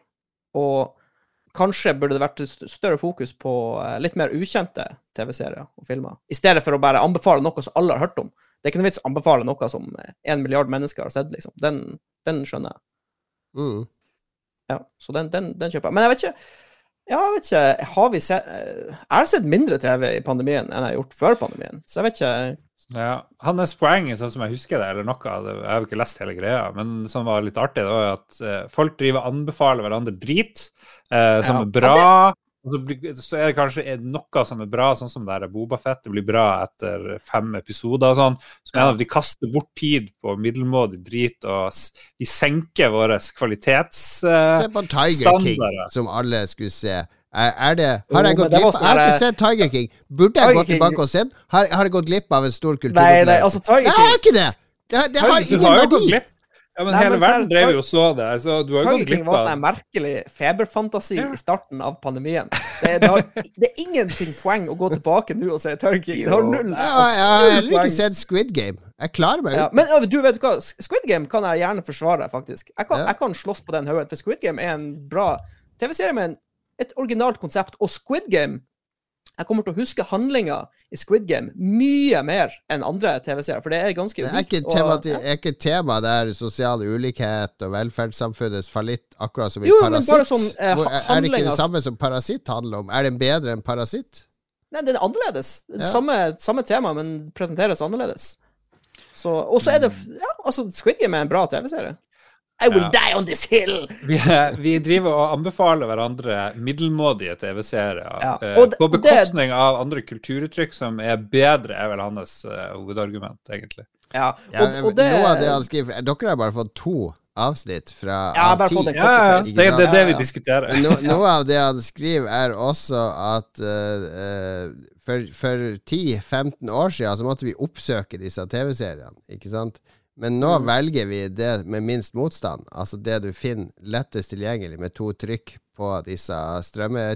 Og kanskje burde det vært større fokus på litt mer ukjente T V-serier og filmer. I stedet for å bare anbefale noe som alle har hørt om. Det er ikke noe vits å anbefale noe som en milliard mennesker har sett, liksom. Den, den skjønner jeg. Mm. Ja, så den, den, den kjøper jeg. Men jeg vet ikke... Ja, jeg vet ikke, har vi sett... Jeg har sett mindre T V i pandemien enn jeg har gjort før pandemien, så jeg vet ikke... Ja, hans poeng, sånn som jeg husker det, eller noe, jeg har jo ikke lest hele greia, men som var litt artig, det var at eh, folk driver og anbefaler hverandre drit, eh, som Ja. er bra, Ja, og så, blir- så er det kanskje noe som er bra, sånn som det her er Boba Fett, det blir bra etter fem episoder og sånn, så mener at de kaster bort tid på middelmådig drit, og s- de senker våres kvalitets... Eh, Se på Tiger standarder. King, som alle skulle se. Er, er det, har Jo, jeg gått men det glipp var av? sånn Jeg har der- ikke sett Tiger King. Burde jeg Tiger gå King- tilbake og sett? Har, har jeg gått glipp av en stor Nei, kulturopplevelse? nei, altså Tiger Jeg har King... ikke det! Det, det har du ingen har jo gått verdi. glipp. Ja, men Nei, hele men verden ser- drev jo og så det, så du har jo Tiger gått King glipp var av sånn en merkelig feberfantasi Ja. i starten av pandemien. Det, det, har, det er ingenting poeng å gå tilbake nå og se Tiger King. Det har null, Jeg, har- jeg har null heller ikke poeng. sett Squid Game. Jeg klarer meg Ja, uten. men ø, du vet hva, Squid Game kan jeg gjerne forsvare, faktisk. Jeg kan, Ja. jeg kan slåss på den haugen, for Squid Game er en bra T V-serie med en, et originalt konsept, og Squid Game, jeg kommer til å huske handlinger i Squid Game mye mer enn andre T V-serier, for det er ganske Det er ikke, unikt, tema, og- er ikke tema der sosial ulikhet og velferdssamfunnets fallitt, akkurat som i Jo, men Parasitt? bare sånn, eh, Hvor- er det ikke handlinger- det samme som Parasitt handler om? Er den bedre enn Parasitt? Nei, det er annerledes. Det er Ja. samme, samme tema, men presenteres annerledes. Så, og så er det, ja, altså, Squid Game er en bra T V-serie. I will Ja. die on this hill! Vi, vi driver og anbefaler hverandre middelmådige T V-serier Ja, eh, og det- på det- bekostning av andre kulturuttrykk som er bedre, er vel hans eh, hovedargument, egentlig. Ja, Ja, og, og det... Noe av det han skriver Dere har bare fått to avsnitt fra Ja, jeg har av bare ti. fått en Ja, ja, copy-paste. det, det er det vi Ja, ja. diskuterer. No, noe av det han skriver er også at uh, uh, for, for ti femten år siden så måtte vi oppsøke disse T V-seriene, ikke sant? Men nå Mm. velger vi det med minst motstand, altså det du finner lettest tilgjengelig med to trykk på disse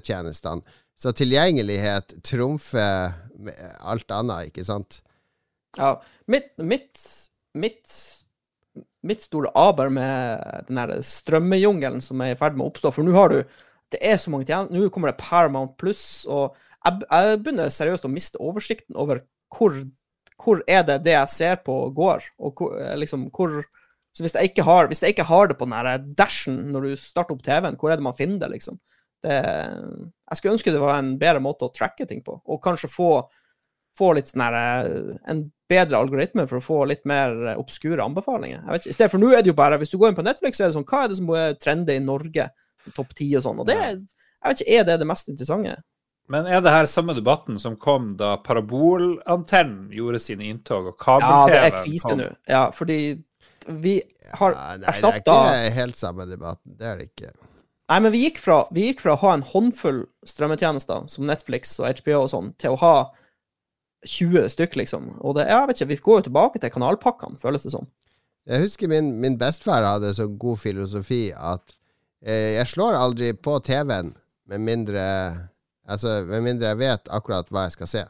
strømmetjenestene. Så tilgjengelighet trumfer alt annet, ikke sant? Ja, mitt, mitt, mitt, mitt store aber med den der strømmejungelen som er i ferd med å oppstå, for nå har du, det er så mange tjenester, nå kommer det Paramount Plus, og jeg, jeg begynner seriøst å miste oversikten over hvor, hvor er det det jeg ser på går, og hvor, liksom, hvor, så hvis jeg ikke har, hvis jeg ikke har det på den her dashen når du starter opp T V-en, hvor er det man finner det, liksom? Det, jeg skulle ønske det var en bedre måte å tracke ting på, og kanskje få få litt sånn her, en bedre algoritme for å få litt mer obskure anbefalinger. Jeg vet ikke, i stedet for nå er det jo bare, hvis du går inn på Netflix, så er det sånn, hva er det som er trendet i Norge? Topp ti og sånn, og det, jeg vet ikke, er det det mest interessante? Men er det her samme debatten som kom da parabolantennen gjorde sine inntog, og Ja, kabel-T V det er kviste nå. Ja, fordi vi har Ja, nei, erstattet... Det er ikke helt samme debatten, det er det ikke. Nei, men vi gikk fra, vi gikk fra å ha en håndfull strømmetjenester, som Netflix og H B O og sånn, til å ha tjue stykk, liksom. Og det, jeg vet ikke, vi går jo tilbake til kanalpakkene, føles det som. Jeg husker min, min bestefar hadde så god filosofi at eh, jeg slår aldri på T V-en med mindre, altså, med mindre jeg vet akkurat hva jeg skal se.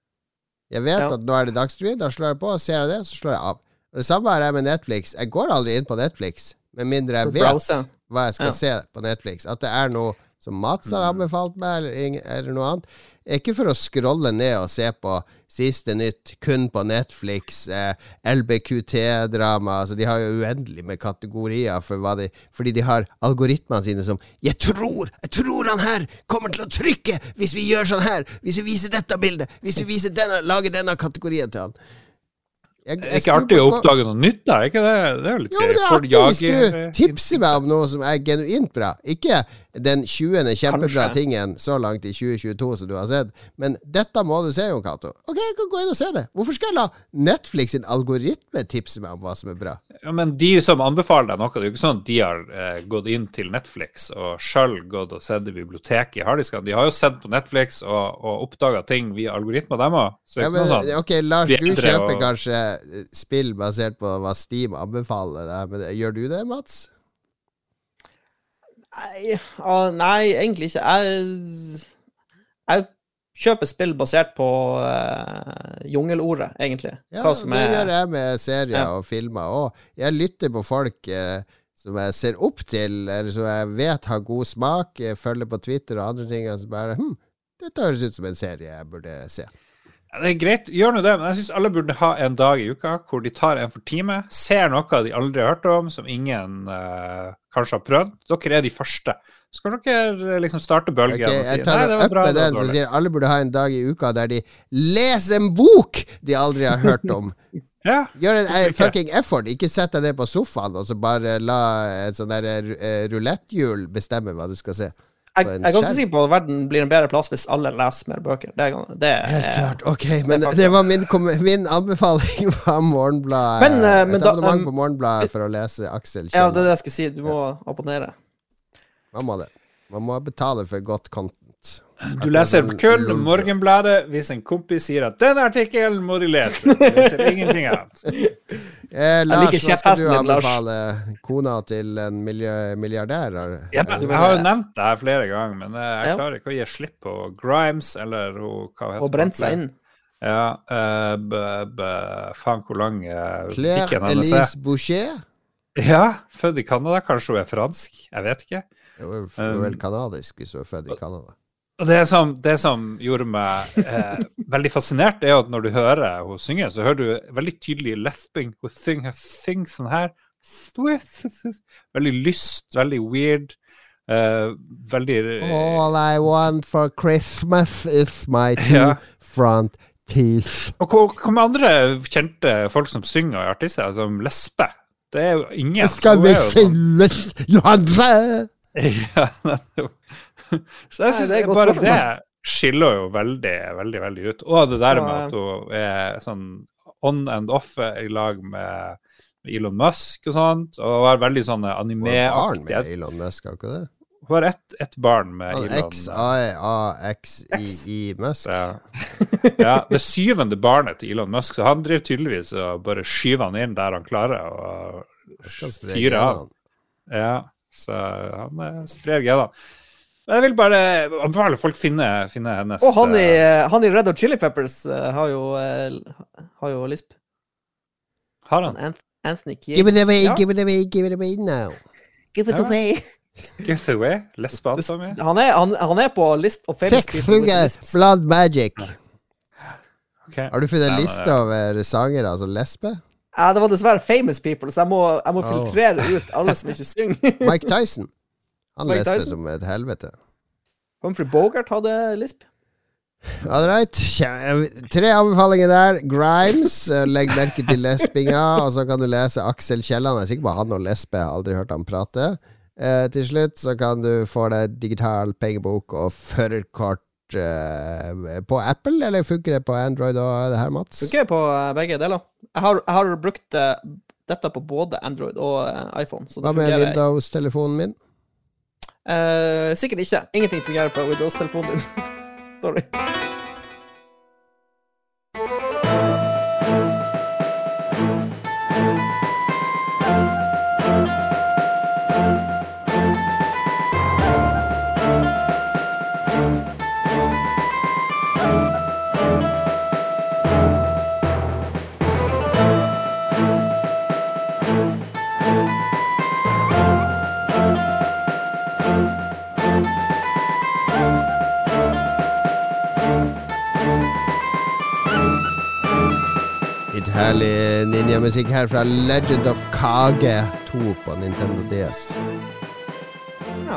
Jeg vet Ja. at nå er det dagsrevy, da slår jeg på, ser jeg det, så slår jeg av. Og det samme er jeg med Netflix. Jeg går aldri inn på Netflix, med mindre jeg For vet browse. hva jeg skal Ja. se på Netflix. At det er noe som Mats har anbefalt meg, eller, ing- eller noe annet. Ikke for å scrolle ned og se på siste nytt kun på Netflix, eh, L B Q T-drama, altså de har jo uendelig med kategorier for hva de, fordi de har algoritmene sine som jeg tror, jeg tror han her kommer til å trykke hvis vi gjør sånn her, hvis vi viser dette bildet, hvis vi viser denne, lager denne kategorien til han. Jeg, Det er ikke artig å oppdage noe nytt da, ikke det? Det er jo litt Jo, men det er folk artig hvis jager- du tipser meg om noe som er genuint bra. Ikke den tjuende kjempebra Kanskje. tingen så langt i tjue tjueto som du har sett. Men dette må du se, Jon Cato. Ok, jeg kan gå inn og se det. Hvorfor skal jeg la Netflix sin algoritme tipse meg om hva som er bra? Ja, men de som anbefaler deg noe, det er jo ikke sånn at de har eh, gått inn til Netflix og selv gått og sett i biblioteket i harddiskene. De har jo sett på Netflix og, og oppdaget ting via algoritmer dem også. Så det er Ja, ikke men, noe sånn. ok, Lars, du bedre kjøper og- kanskje eh, spill basert på hva Steam anbefaler deg, men gjør du det, Mats? Nei, ah, nei, egentlig ikke. Jeg, jeg kjøper spill basert på uh, jungelordet, egentlig. Ja, Hva som det er... gjør jeg med serier Ja. og filmer òg. Jeg lytter på folk eh, som jeg ser opp til, eller som jeg vet har god smak, jeg følger på Twitter og andre ting, og så bare hm, dette høres ut som en serie jeg burde se. Ja, det er greit, gjør nå det, men jeg synes alle burde ha en dag i uka hvor de tar en for time, ser noe de aldri har hørt om, som ingen eh, kanskje har prøvd. Dere er de første. Så kan dere liksom starte bølgen Ok, og si, jeg tar nei, det og var bra, upper det var den som dårlig. sier alle burde ha en dag i uka der de leser en bok de aldri har hørt om. Ja, Gjør en eh, Ikke. fucking effort. Ikke sett deg ned på sofaen og så bare la et sånn der eh, ruletthjul bestemme hva du skal se. Jeg, på en jeg er ganske skjerm. sikker på at verden blir en bedre plass hvis alle leser mer bøker. Det er, gan- det Helt er klart. Ok, men det er det var min, kom- min anbefaling var Morgenbladet. Men, eh, men et da- abonnement um, på Morgenbladet for å lese Aksel Ja, det er Kjell. det jeg skulle si. Du må abonnere. Man må det. Man må betale for godt content. du leser Akkurat som kun Lolbua. Morgenbladet hvis en kompis sier at den artikkelen må du lese. Du leser ingenting annet. Eh, Lars, liker hva skal kjeppheten du din, Lars. anbefale? Kona til en miljø- milliardær? har- Ja, er det- jeg har jo nevnt det her flere ganger, men jeg Ja. klarer ikke å gi slipp på Grimes, eller hun, hva heter Og brent seg inn. Ja, uh, b, b, faen hvor lang uh, Claire dikken hennes er. Elise Boucher? Ja, født i Canada, kanskje hun er fransk, jeg vet ikke. Det var jo- det var vel kanadisk hvis hun er født i Canada. Og det som, det som gjorde meg eh, veldig fascinert, er jo at når du hører hun synge, så hører du veldig tydelig lesping. Hun synger, synger sånn her. Veldig lyst, veldig weird. Eh, veldig All I want for Christmas is my two Ja. front teeth. Og hva hva med andre kjente folk som synger, artister, som lesber? Det er jo ingen. Skal så vi er jo sånn- skilles, Johanne? Ja, nettopp. Så jeg Nei, synes det er et godt bare spørsmål. det skiller jo veldig, veldig, veldig ut. Og det der Ja, med at hun er sånn on and off i lag med Elon Musk og sånt, og har veldig sånne Hun har barn med anime-aktige. Elon Musk, har hun ikke det? Hun har ett et barn med Han Elon. X A A X I I Musk. Ja. ja, det syvende barnet til Elon Musk, så han driver tydeligvis og bare skyver han inn der han klarer å Skal spre fyre av. genene. Ja, så han eh, sprer genene. Jeg vil bare anbefale folk finne, finne hennes Og han i, uh, han i Red Hot Chili Peppers uh, har jo uh, har jo lisp. Har han? Ant Anthony Kiedis. Give it away, ja. give it away, give it away now. Give it Ja. away. Give it away? Lesbe Antomy? Han er, han, han er på list of famous Thick people with finger, lisps. blood magic. Okay. Har du funnet en Nei, liste nei. over sanger, altså lesbe? Ja, det var dessverre famous people, så jeg må, jeg må Oh. filtrere ut alle som ikke synger. Mike Tyson. Han Mike lesbe Tyson? som et helvete. Humphrey Bogart hadde lisp. All right. Kjæ- Tre anbefalinger der. Grimes, eh, legg merke til lespinga. Og så kan du lese Aksel Kielland. Jeg er sikker på han og lesbe. Jeg har aldri hørt han prate. Eh, til slutt så kan du få deg digital pengebok og førerkort eh, på Apple, eller funker det på Android og det her, Mats? Funker på uh, begge deler. Jeg har, jeg har brukt uh, dette på både Android og uh, iPhone. Så det Hva med fungerer. Windows-telefonen min? Uh, sikkert ikke. Ingenting fungerer på Windows-telefonen din. Sorry. Litt herlig ninja-musikk her fra Legend of Kage to på Nintendo D S. Ja.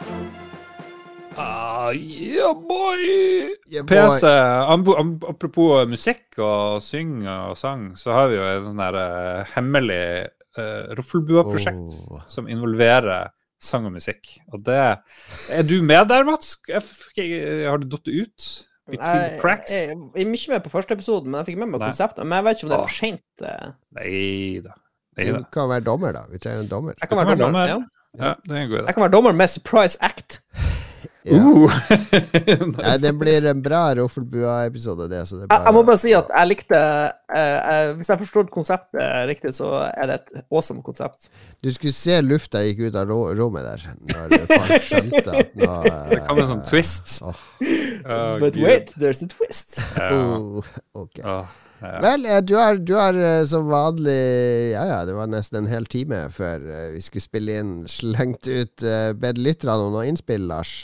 Ah, yeah, boy! Yeah, P C, boy. ambo- am- apropos musikk og syng og sang, så har vi jo et sånn der eh, hemmelig uh, Roffelbua-prosjekt Oh. som involverer sang og musikk. Og det Er du med der, Mats? Jeg fikk ikke- Har du datt ut? Between the Jeg, cracks? jeg, jeg er mye med på første episoden, men jeg fikk med meg Nei. konseptet. Men jeg vet ikke om det er Åh. for sent. eh. Nei da. Nei Du da. kan være dommer, da. Vi trenger en dommer. Jeg kan Du være kan være dommer. dommer. Ja. Ja, det er en god idé. Jeg kan være dommer med surprise act. Ja. Uh. Nei, det blir en bra Roffelbua-episode, det. Så det er Jeg, jeg må bare bare si at jeg likte eh, eh, Hvis jeg forstår konseptet riktig, så er det et awesome konsept. Du skulle se lufta gikk ut av ro rommet der, når folk skjønte at nå Det kommer som twist. Åh. Å, But Gud. wait, there's a twist. Ja. Oh, ok. Åh, ja. Vel, eh, du er, du er eh, som vanlig. Ja, ja, det var nesten en hel time før eh, vi skulle spille inn. Slengt ut uh, bedt lytterne om noe innspill, Lars.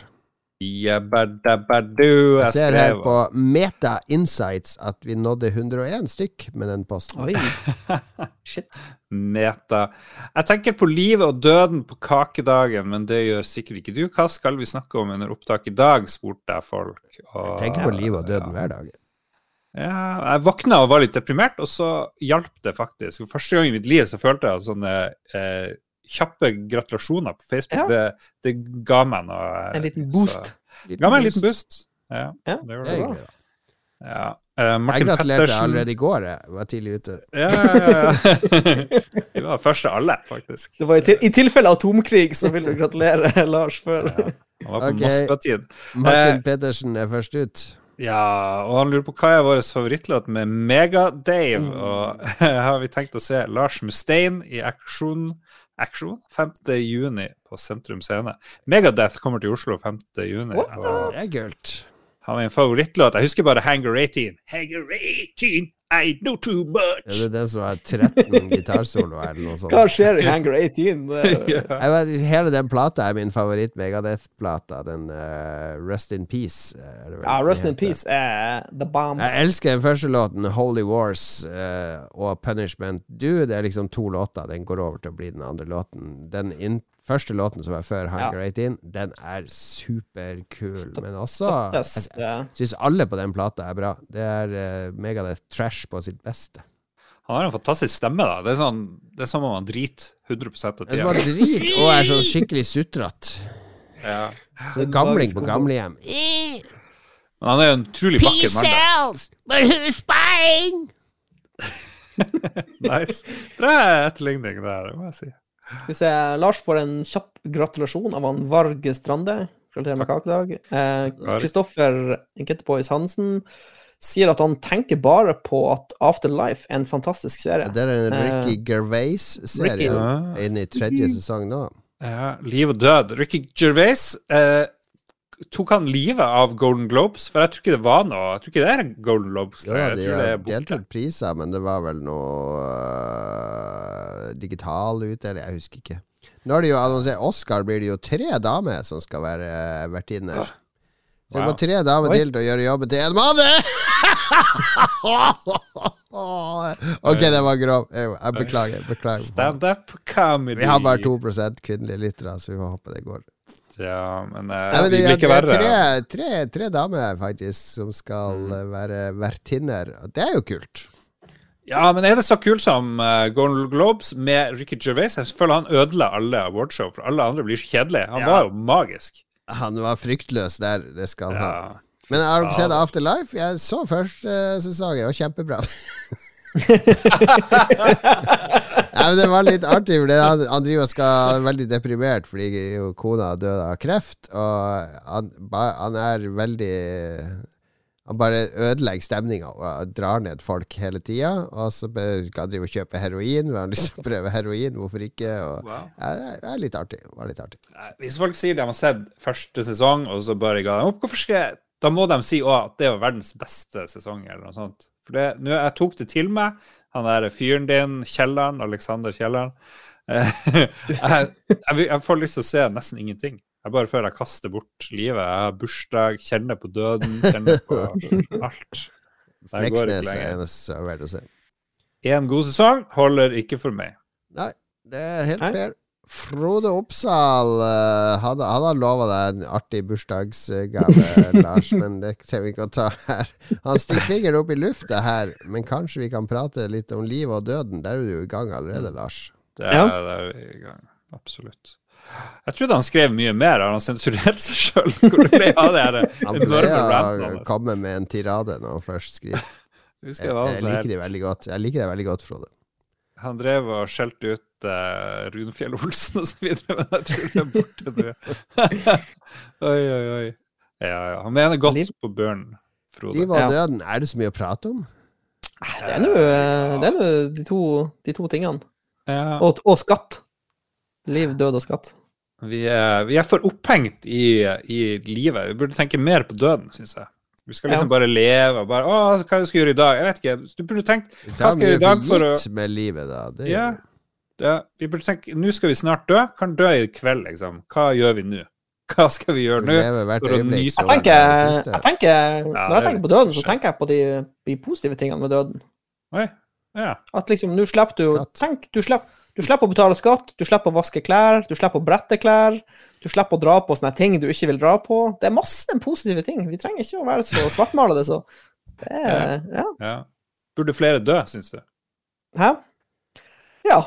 Jabbadabadu, Jeg jeg ser her skrev på Meta Insights at vi nådde hundre og én stykk med den posten. Oi. Shit. Meta. Jeg tenker på livet og døden på kakedagen, men det gjør sikkert ikke du. Hva skal vi snakke om under opptak i dag, spurte jeg folk. Og, Jeg tenker på livet og døden ja. hver dag. Ja, jeg våkna og var litt deprimert, og så hjalp det faktisk. For første gang i mitt liv så følte jeg at sånne eh, kjappe gratulasjoner på Facebook. Ja. Det, det ga meg noe. En liten boost. Så, ga meg en liten boost. Ja, Ja, det gjorde Det er det. hyggelig, da. Ja. Eh, Jeg Martin gratulerte Pettersen. allerede i går. Jeg var tidlig ute. Ja, ja, ja. Det var første alle, faktisk. Det var i, til, I tilfelle atomkrig så vil du gratulere Lars før. Ja. Han var på Ok. Moskva-tid. Martin Eh, Pettersen er først ut. Ja, og han lurer på hva er vår favorittlåt med Mega-Dave. Mm. Og her har vi tenkt å se Lars Mustaine i aksjon, aksjon femte juni på Sentrum Scene. Megadeth kommer til Oslo femte juni. What? Og Det er kult. han var en favorittlåt. Jeg husker bare Hanger atten. Hanger atten, I know too much. Er det den som har tretten gitarsoloer eller noe sånt? Hva skjer i Hanger atten? Det- Ja. Jeg vet, hele den plata er min favoritt Megadeth-plata. Den uh, Rest in Peace. eh, Er det vel Ja, den Rust in heter. Peace er the bomb. Jeg elsker den første låten, Holy Wars eh, og Punishment Do. Det er liksom to låter. Den går over til å bli den andre låten. Den in første låten som er før Hunger atten, den er superkul. Men også Yes, jeg ja. syns alle på den plata er bra. Det er uh, Megadeth trash på sitt beste. Han har en fantastisk stemme, da. Det er, sånn, det er som om han driter hundre prosent av Det er som bare tida. drit og er sånn skikkelig sutrete. Ja. Så gamling på gamlehjem. Men han er jo en utrolig vakker mann. da. P-cells, but who's buying? Nice. Bra etterligning der, det må jeg si. Skal vi se, Lars får en kjapp gratulasjon av han Varg Strande. Gratulerer med kakedag. Kristoffer eh, Inketeboys Hansen sier at han tenker bare på at Afterlife er en fantastisk serie. Det er en Ricky Eh, Gervais-serie Ricky. inne i tredje sesong nå. Ja, liv og død. Ricky Gervais. Eh, tok han livet av Golden Globes? For jeg tror ikke det var noe. Jeg tror ikke det er Golden Globes. Ja, jeg de tror det har er borte. delt ut priser, men det var vel noe uh, digital utdeling, jeg husker ikke. Nå er det jo annonsert Oscar, blir det jo tre damer som skal være uh, vertinner. Ah. Så det Wow. må tre damer Oi. til til å gjøre jobben til en mann! Ok, det var grov. Jeg, jeg beklager. beklager. Stand-up comedy. Vi har bare to prosent kvinnelige lyttere, så vi får håpe det går. Ja, men, uh, Nei, men vi det, blir ikke det er verre. tre, tre, tre damer faktisk som skal Mm. uh, være vertinner. Det er jo kult. Ja, men er det så kult som uh, Golden Globes med Ricky Gervais? Jeg føler han ødela alle awardshow, for alle andre blir så kjedelige. Han Ja. var jo magisk. Han var fryktløs der, det skal han ha. Ja. Men har dere sett Afterlife? Jeg så første uh, sesong, det var kjempebra. Ja, men det var litt artig, for det, han, han driver og skal være veldig deprimert fordi jo kona døde av kreft, og han, ba, han er veldig Han bare ødelegger stemninga og drar ned folk hele tida. Og så skal han drive og kjøpe heroin. Han har lyst til å prøve heroin, hvorfor ikke? Og, Wow. ja, det er litt artig. Det var litt artig. Nei, hvis folk sier de har sett første sesong, og så bare ga dem opp, hvorfor skal jeg Da må de si også at det var verdens beste sesong, eller noe sånt. For det, nå, jeg tok det til meg. Han der fyren din, Kjelleren, Alexander Kjelleren. Eh, jeg, jeg, jeg får lyst til å se nesten ingenting. Jeg bare føler jeg kaster bort livet. Jeg har bursdag, kjenner på døden, kjenner på alt. Det går ikke Fleksnes lenger. er så verdt å se. En god sesong holder ikke for meg. Nei, det er helt Nei. fair. Frode Oppsal uh, hadde, hadde lova deg en artig bursdagsgave, Lars, men det trenger vi ikke å ta her. Han stikker fingeren opp i lufta her, men kanskje vi kan prate litt om livet og døden. Der er du jo i gang allerede, Lars. Det er, Ja. det er vi i gang. Absolutt. Jeg trodde han skrev mye mer. Har han sensurert seg sjøl? Hvor det ble av det her Han enorme pleier ranten å hans? komme med en tirade når han først skriver. Jeg husker Jeg, det var jeg så liker det helt- veldig godt. Jeg liker det veldig godt, Frode. Han drev og skjelte ut uh, Runefjell Olsen og så videre, men jeg tror det er borte nå. Oi, oi, oi. Ja, ja. Han mener godt Liv- på børn, Frode. Livet og Ja. døden, er det så mye å prate om? Det er nå eh, det er nå de, to, de to tingene. Ja, Og, og skatt. Liv, død og skatt. vi, er, vi er for opphengt i, i livet. Vi burde tenke mer på døden, syns jeg. Vi skal liksom Ja. bare leve og bare Å, hva skal jeg gjøre i dag? Jeg vet ikke. Du burde tenkt Vi Hva tar skal jeg mye i dag for for å gitt med livet, da. Det, Ja. Ja, vi burde tenke Nå skal vi snart dø. Kan dø i kveld, liksom. Hva gjør vi nå? Hva skal vi gjøre nå? Leve hvert for å øyeblikk. nyte- så Jeg tenker, er det det siste. jeg tenker Ja, Når det jeg er tenker på døden, så kanskje. tenker jeg på de, de positive tingene med døden. Oi. Ja. At liksom, nå slipper du Skatt. Tenk, du slipper, du slipper å betale skatt, du slipper å vaske klær, du slipper å brette klær, du slipper å dra på sånne ting du ikke vil dra på. Det er masse positive ting. Vi trenger ikke å være så svartmalede, så det er Ja. Ja. Burde flere dø, syns du? Hæ? Ja.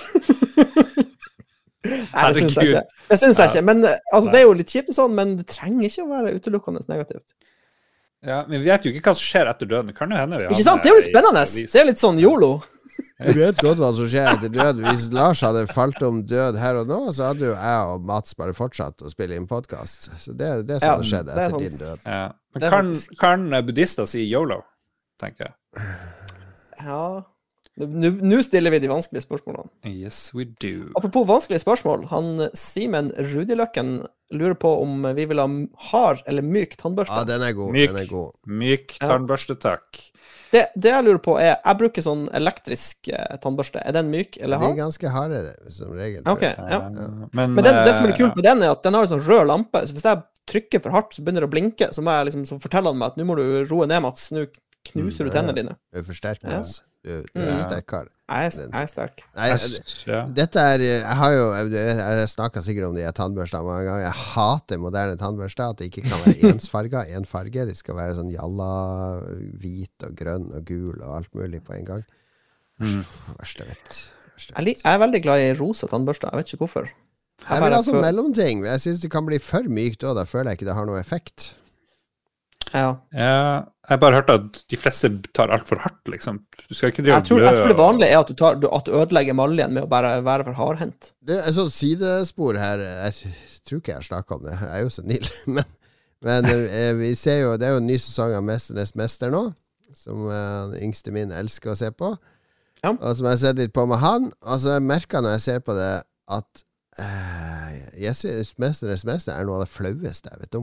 Nei, det syns jeg Herregud. ikke. Det syns jeg Ja. ikke. Men eh, altså, Nei. det er jo litt kjipt og sånn, men det trenger ikke å være utelukkende negativt. Ja, men vi vet jo ikke hva som skjer etter døden. Det kan jo hende vi Ikke sant? Det er jo litt spennende. Det er litt sånn yolo. Du vet godt hva som skjer etter død. Hvis Lars hadde falt om død her og nå, så hadde jo jeg og Mats bare fortsatt å spille inn podkast. Så det er det som Ja, hadde skjedd det er etter sant. din død. Ja. Men Det er kan, faktisk- kan buddhister si yolo, tenker jeg. Ja. Nå nå stiller vi de vanskelige spørsmålene. Yes, we do. Apropos vanskelige spørsmål. Han Simen Rudiløkken lurer på om vi vil ha hard eller myk tannbørste. Ja, den er god. Myk. Den er god. Myk Ja. tannbørste, takk. Det, det jeg lurer på, er Jeg bruker sånn elektrisk eh, tannbørste. Er den myk eller De er hard? ganske harde, som regel. tror Ok, jeg. ja. Eh, Men, Men den, det som er eh, kult med den, er at den har en sånn rød lampe. Så hvis jeg trykker for hardt, så begynner det å blinke. Så, må jeg liksom, så forteller han meg at nå må du roe ned, Mats. Nå knuser du Mm, ja. tennene dine. Du er for sterk, Ja. Mats. Du, du er en Ja. sterk kar. Jeg er, jeg er sterk. Nei, jeg s- ja. dette er Jeg har jo Jeg, jeg snakka sikkert om de her tannbørstene mange ganger. Jeg hater moderne tannbørster. At det ikke kan være ensfarga. Én farge. De skal være sånn jalla, hvit og grønn og gul og alt mulig på en gang. Mm. Verst jeg vet. Verst jeg Jeg, vet. lik- jeg er veldig glad i rosa tannbørster. Jeg vet ikke hvorfor. Jeg vil ha sånn mellomting. Jeg syns det kan bli for mykt òg. Da føler jeg ikke det har noe effekt. Ja. Ja, jeg har bare hørt at de fleste tar altfor hardt, liksom. Du skal ikke drive Jeg, tror, jeg tror det vanlige er at du, tar, du, at du ødelegger emaljen med å bare være for hardhendt. Det er et sånt sidespor her. Jeg tror ikke jeg har snakka om det. Jeg er jo senil. Men, men eh, vi ser jo det er jo en ny sesong av 'Mesternes mester' nå, som eh, den yngste min elsker å se på. Ja. Og som jeg har sett litt på med han. Og så merker jeg når jeg ser på det, at eh, jeg synes 'Mesternes mester' er noe av det flaueste jeg vet om.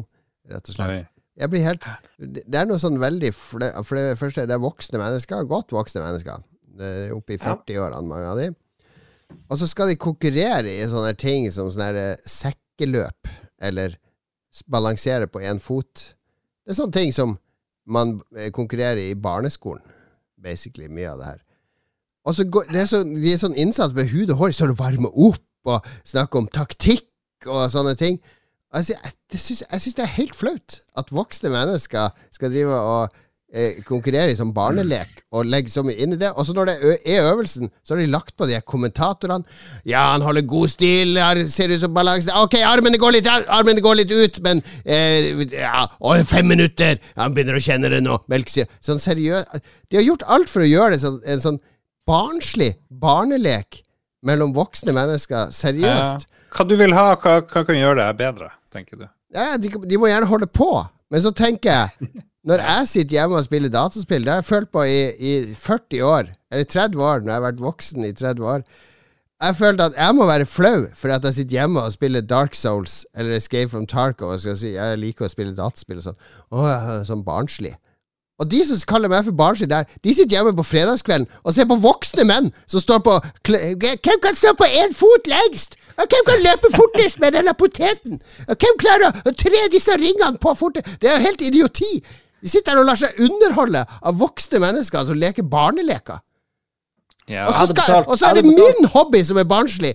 rett og slett. Jeg blir helt Det er noe sånn veldig For det første, det er voksne mennesker, godt voksne mennesker. Det er oppe i førti-årene, mange av de. Og så skal de konkurrere i sånne ting som sånne sekkeløp, eller balansere på en fot. Det er sånne ting som man konkurrerer i barneskolen, basically, mye av det her. Og så går, det er så, de er sånn innsats med hud og hår, så du varmer opp og snakker om taktikk og sånne ting. Altså, jeg, det synes, jeg synes det er helt flaut at voksne mennesker skal drive og eh, konkurrere i sånn barnelek og legge så mye inn i det. Og så når det er øvelsen, så har de lagt på de kommentatorene. Ja, han holder god stil, her ser ut som balanse. Ok, armene går litt, armene går litt ut, men eh, ja, å, fem minutter. Han begynner å kjenne det nå. Melk sier. Sånn seriøst. De har gjort alt for å gjøre det sånn, en sånn barnslig barnelek mellom voksne mennesker. Seriøst. Ja. Hva du vil ha, hva, hva kan gjøre det bedre, tenker du? Ja, de, de må gjerne holde på. Men så tenker jeg, når jeg sitter hjemme og spiller dataspill, det har jeg følt på i, i førti år, eller tretti år, når jeg har vært voksen i tretti år, jeg har følt at jeg må være flau for at jeg sitter hjemme og spiller Dark Souls, eller Escape from Tarkov, og skal si, jeg liker å spille dataspill og sånn. Åh, sånn barnslig. Og de som kaller meg for barnslig der, de sitter hjemme på fredagskvelden og ser på voksne menn som står på hvem kan stå på en fot lengst? Og hvem kan løpe fortest med denne poteten? Og hvem klarer å tre disse ringene på fortest? Det er jo helt idioti. De sitter der og lar seg underholde av voksne mennesker som leker barneleker. Ja. Og, så skal, og så er det min hobby som er barnslig.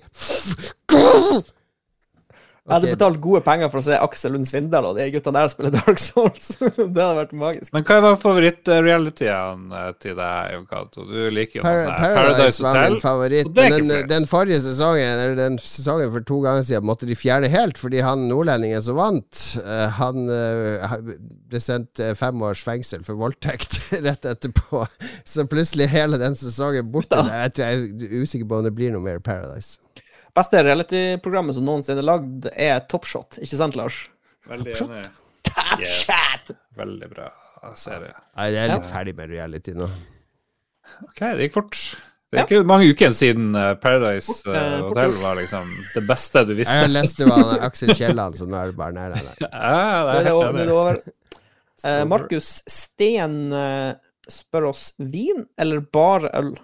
Jeg hadde betalt gode penger for å se Aksel Lund Svindal og de guttene der spille Dark Souls. Det hadde vært magisk. Men hva var favoritt-realityen til deg, Jon Cato? Du liker jo Par sånn Paradise, Paradise var min favoritt. Den, den, den forrige sesongen, eller den sesongen for to ganger siden, måtte de fjerne helt, fordi han nordlendingen som vant, uh, han uh, ble sendt uh, fem års fengsel for voldtekt rett etterpå. Så plutselig hele den sesongen borte. Jeg, jeg er usikker på om det blir noe mer Paradise. Beste reality-programmet som noensinne er lagd er Top Shot, ikke sant, Lars? Veldig enig. Top Yes. Shot! Veldig bra serie. Nei, jeg er litt ferdig med reality nå. Ok, det gikk fort. Det er Ja. ikke mange uker siden uh, Paradise Fort, uh, eh, fort Hotel gjort. var liksom det beste du visste. Jeg leste hva han Aksel Kielland, så nå er det bare nær der. Ja, det Det er er helt over- det er enig. over. Eh, Markus Sten eh, spør oss vin eller bare øl?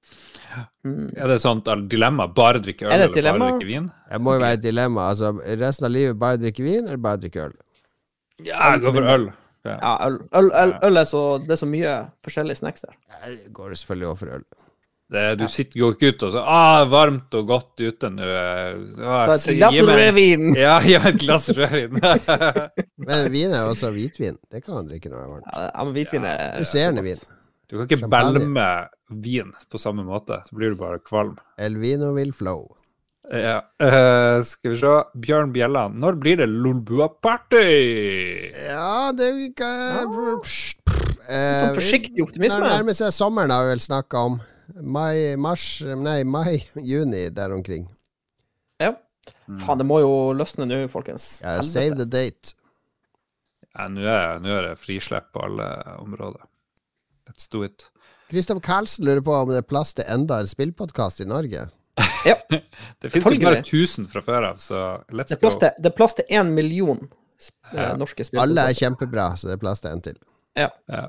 Mm. Er det et sånt dilemma? Bare drikke øl Er det eller et dilemma? bare drikke vin? Det må jo være et dilemma. Altså, resten av livet bare drikke vin, eller bare drikke øl? Ja, jeg går for øl. Ja. Ja, øl, øl, øl, øl er så, det er så mye forskjellige snacks der. Jeg går selvfølgelig over for øl. Det, du sitter går ikke ut og så ah, varmt og godt ute nå. Ah, Ta et glass rødvin! Ja, gi meg et glass rødvin. Men vin er også hvitvin. Det kan man drikke når det er varmt. Ja, men hvitvin er Musserende vin. Du kan ikke Champagne. bælme vin på samme måte, så blir du bare kvalm. El vino vil flow. Ja. Uh, skal vi se. Bjørn Bjelland, når blir det Lolbua-party? Ja, det vi kan sånn forsiktig optimisme. Når det nærmer seg sommeren, har vi vel snakket om. Mai, mars, nei, mai, juni, der omkring. Ja. Faen, det må jo løsne nå, folkens. Ja, Helvete. save the date. Ja, nå er, nå er det frislepp på alle områder. Let's do it. Kristoff Karlsen lurer på om det er plass til enda en spillpodcast i Norge. Ja. Det finnes jo Selvfølgelig. bare tusen fra før av, så let's Det er go. plass til, det er plass til en million sp- Ja. eh, norske Alle er spillpodcaster. kjempebra, så det er plass til en til. Ja. Ja.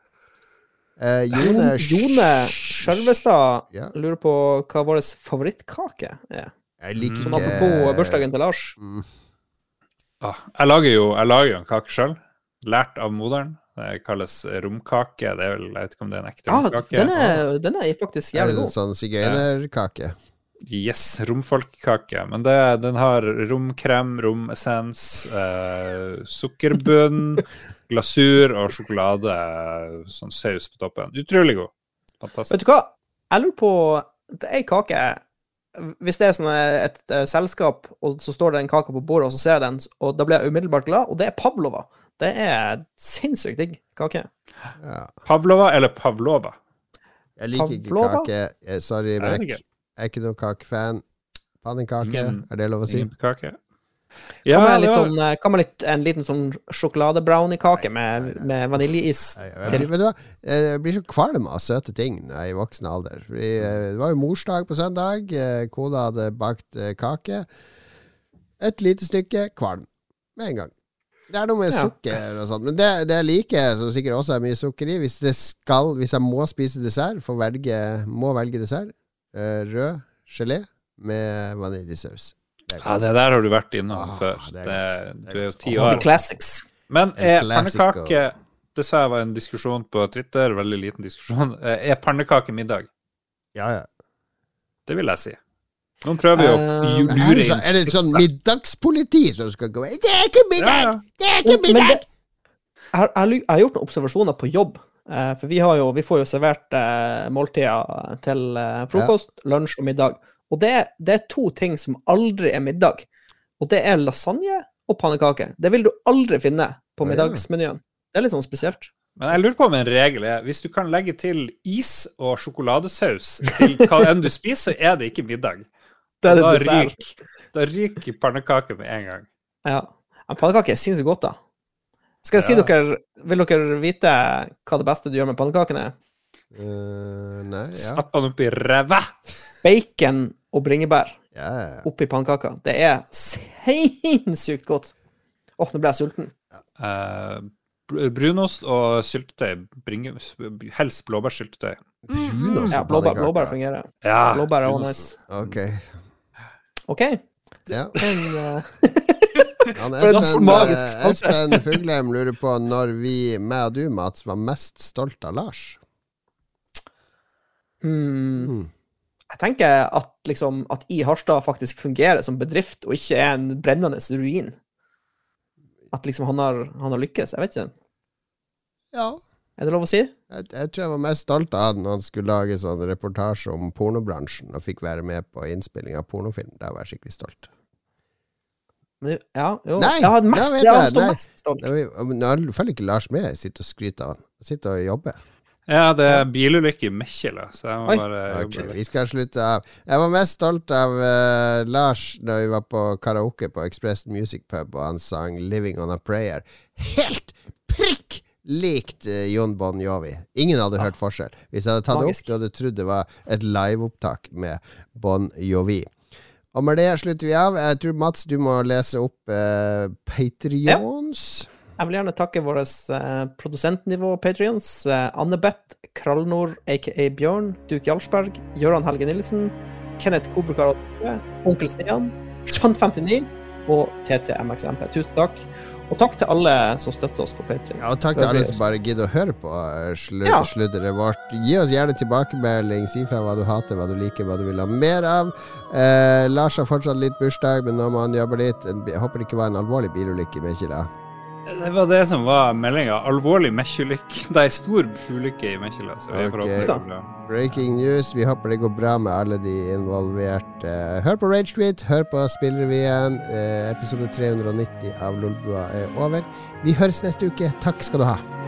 Eh, Jone Jone Skjølvestad Ja. lurer på hva vår favorittkake er. Jeg liker Sånn apropos bursdagen til Lars. Mm. Ah, jeg lager jo jeg lager jo en kake selv, lært av moderen. Det kalles romkake. Det er vel, jeg vet ikke om det er en ekte Ja, romkake. den er, den er faktisk Er jævlig det god. sånn sigøynerkake? Yes, romfolkkake. Men det, den har romkrem, romessens, eh, sukkerbunn, glasur og sjokolade, sånn saus på toppen. Utrolig god. Vet Fantastisk. du hva? Jeg lurer på Det er ei kake. Hvis det er sånn et, et selskap, og så står det en kake på bordet, og så ser jeg den, og da blir jeg umiddelbart glad, og det er Pavlova. Det er sinnssykt digg kake. Ja. Pavlova eller Pavlova? Jeg liker ikke Pavlova? kake. Eh, Sorry, Jeg vet Beck. ikke. Jeg er ikke noen kakefan. Pannekake, Ingen- er det lov å si? Ingen kake? Hva Ja, med det litt var, sånn, eh, hva med litt, en liten sånn sjokoladebrownie-kake med, med vaniljeis? Jeg, jeg, vet du hva? Jeg blir så kvalm av søte ting når jeg er i voksen alder. Fordi, eh, det var jo morsdag på søndag. eh, Kona hadde bakt eh, kake. Et lite stykke kvalm med en gang. Det er noe med Ja. sukker og sånt. Men det, det jeg liker, som sikkert også er mye sukker i, hvis det skal Hvis jeg må spise dessert, får velge, må velge dessert, uh, rød gelé med vaniljesaus. Det er Ja, godt. det der har du vært innom Ah, før. det er Det, godt. Det er du er jo godt. ti The år. classics. Men En er classic pannekake Det sa jeg var en diskusjon på Twitter, veldig liten diskusjon. Eh, Er pannekake middag? Ja, ja. Det vil jeg si. Noen prøver jo å Eh, ju- Er lure det, inn så, er det sånn stykker. middagspoliti som skal gå? Det er ikke middag! Ja, ja. Det er ikke Men middag! det, jeg, har, jeg, har ly- jeg har gjort noen observasjoner på jobb. Eh, for vi, har jo, vi får jo servert eh, måltider til eh, frokost, lunsj og middag. Og det, er- det er to ting som aldri er middag. Og det er lasagne og pannekake. Det vil du aldri finne på Å, ja. middagsmenyen. Det er litt sånn spesielt. Men jeg lurer på om en regel er hvis du kan legge til is og sjokoladesaus til hva enn du spiser, så er det ikke middag. Det er det da, dessert. ryker, da ryker pannekake med en gang. Ja. Men pannekake er sinnssykt godt, da. Skal jeg si Ja. dere, Vil dere vite hva det beste du gjør med pannekakene er? Uh, nei, ja. Stapp den opp i ræva! Bacon og bringebær Ja, ja. oppi pannekaka. Det er sinnssykt godt. Åh, nå ble jeg sulten. Eh, br- brunost og syltetøy. Bringe, helst blåbærsyltetøy. Brunost Ja, og blåbær, pannekaker. blåbær fungerer. Ja, Blåbær er også brunost. nice. Ok. OK. Ja. Men, eh, Han For en Espen, magisk eh, Espen Fuglheim lurer på når vi, meg og du, Mats, var mest stolt av Lars. hmm, Hmm. jeg tenker at, liksom, at I Harstad faktisk fungerer som bedrift, og ikke er en brennende ruin. At liksom han har, han har lykkes. Jeg vet ikke. Ja. Er det lov å si? Jeg, jeg tror jeg var mest stolt av han når han skulle lage sånn reportasje om pornobransjen og fikk være med på innspilling av pornofilm. Der var jeg skikkelig stolt. Men, ja, jo. Nei, jeg har da mest, vet ja, han jeg, står nei. mest stolt. Det var, nå følger ikke Lars med. Jeg sitter og skryter av han. Jeg sitter og jobber. Ja, det er bilulykke i Mekkjela, så jeg må Oi. bare Ok, jobbe litt. vi skal slutte av. Jeg var mest stolt av eh, Lars da vi var på karaoke på Express Music Pub, og han sang 'Living on a Prayer'. Helt prikk likt uh, Jon Bon Jovi. Ingen hadde hørt forskjell. Hvis jeg hadde tatt Magisk. det opp, du hadde trodd det var et liveopptak med Bon Jovi. Og med det slutter vi av. Jeg tror, Mats, du må lese opp uh, Patreons. Jeg vil gjerne takke våre eh, produsentnivå Patreons. Eh, Anne-Beth Krallnord, aka Bjørn, Duke Jarlsberg, Gøran Helge Nilsen, Kenneth Kobrekar, Onkel Stian, Shant femtini og T T M X M P. Tusen takk. Og takk til alle som støtter oss på Patreon. Ja, og takk til alle som bare gidder å høre på uh, slu Ja. sludderet vårt. Gi oss gjerne tilbakemelding. Si fra hva du hater, hva du liker, hva du vil ha mer av. Eh, Lars har fortsatt litt bursdag, men nå må han jobbe litt. Jeg håper det ikke var en alvorlig bilulykke med Mekkjela. Det var det som var meldinga. Alvorlig Mekkjelykke. Det er stor ulykke i Mekkjela, så vi er Ok. forhåpentlig bra. Breaking news. Vi håper det går bra med alle de involverte. Hør på Ragequit, hør på Spillrevyen. Eh, episode tre hundre og nitti av Lolbua er over. Vi høres neste uke. Takk skal du ha.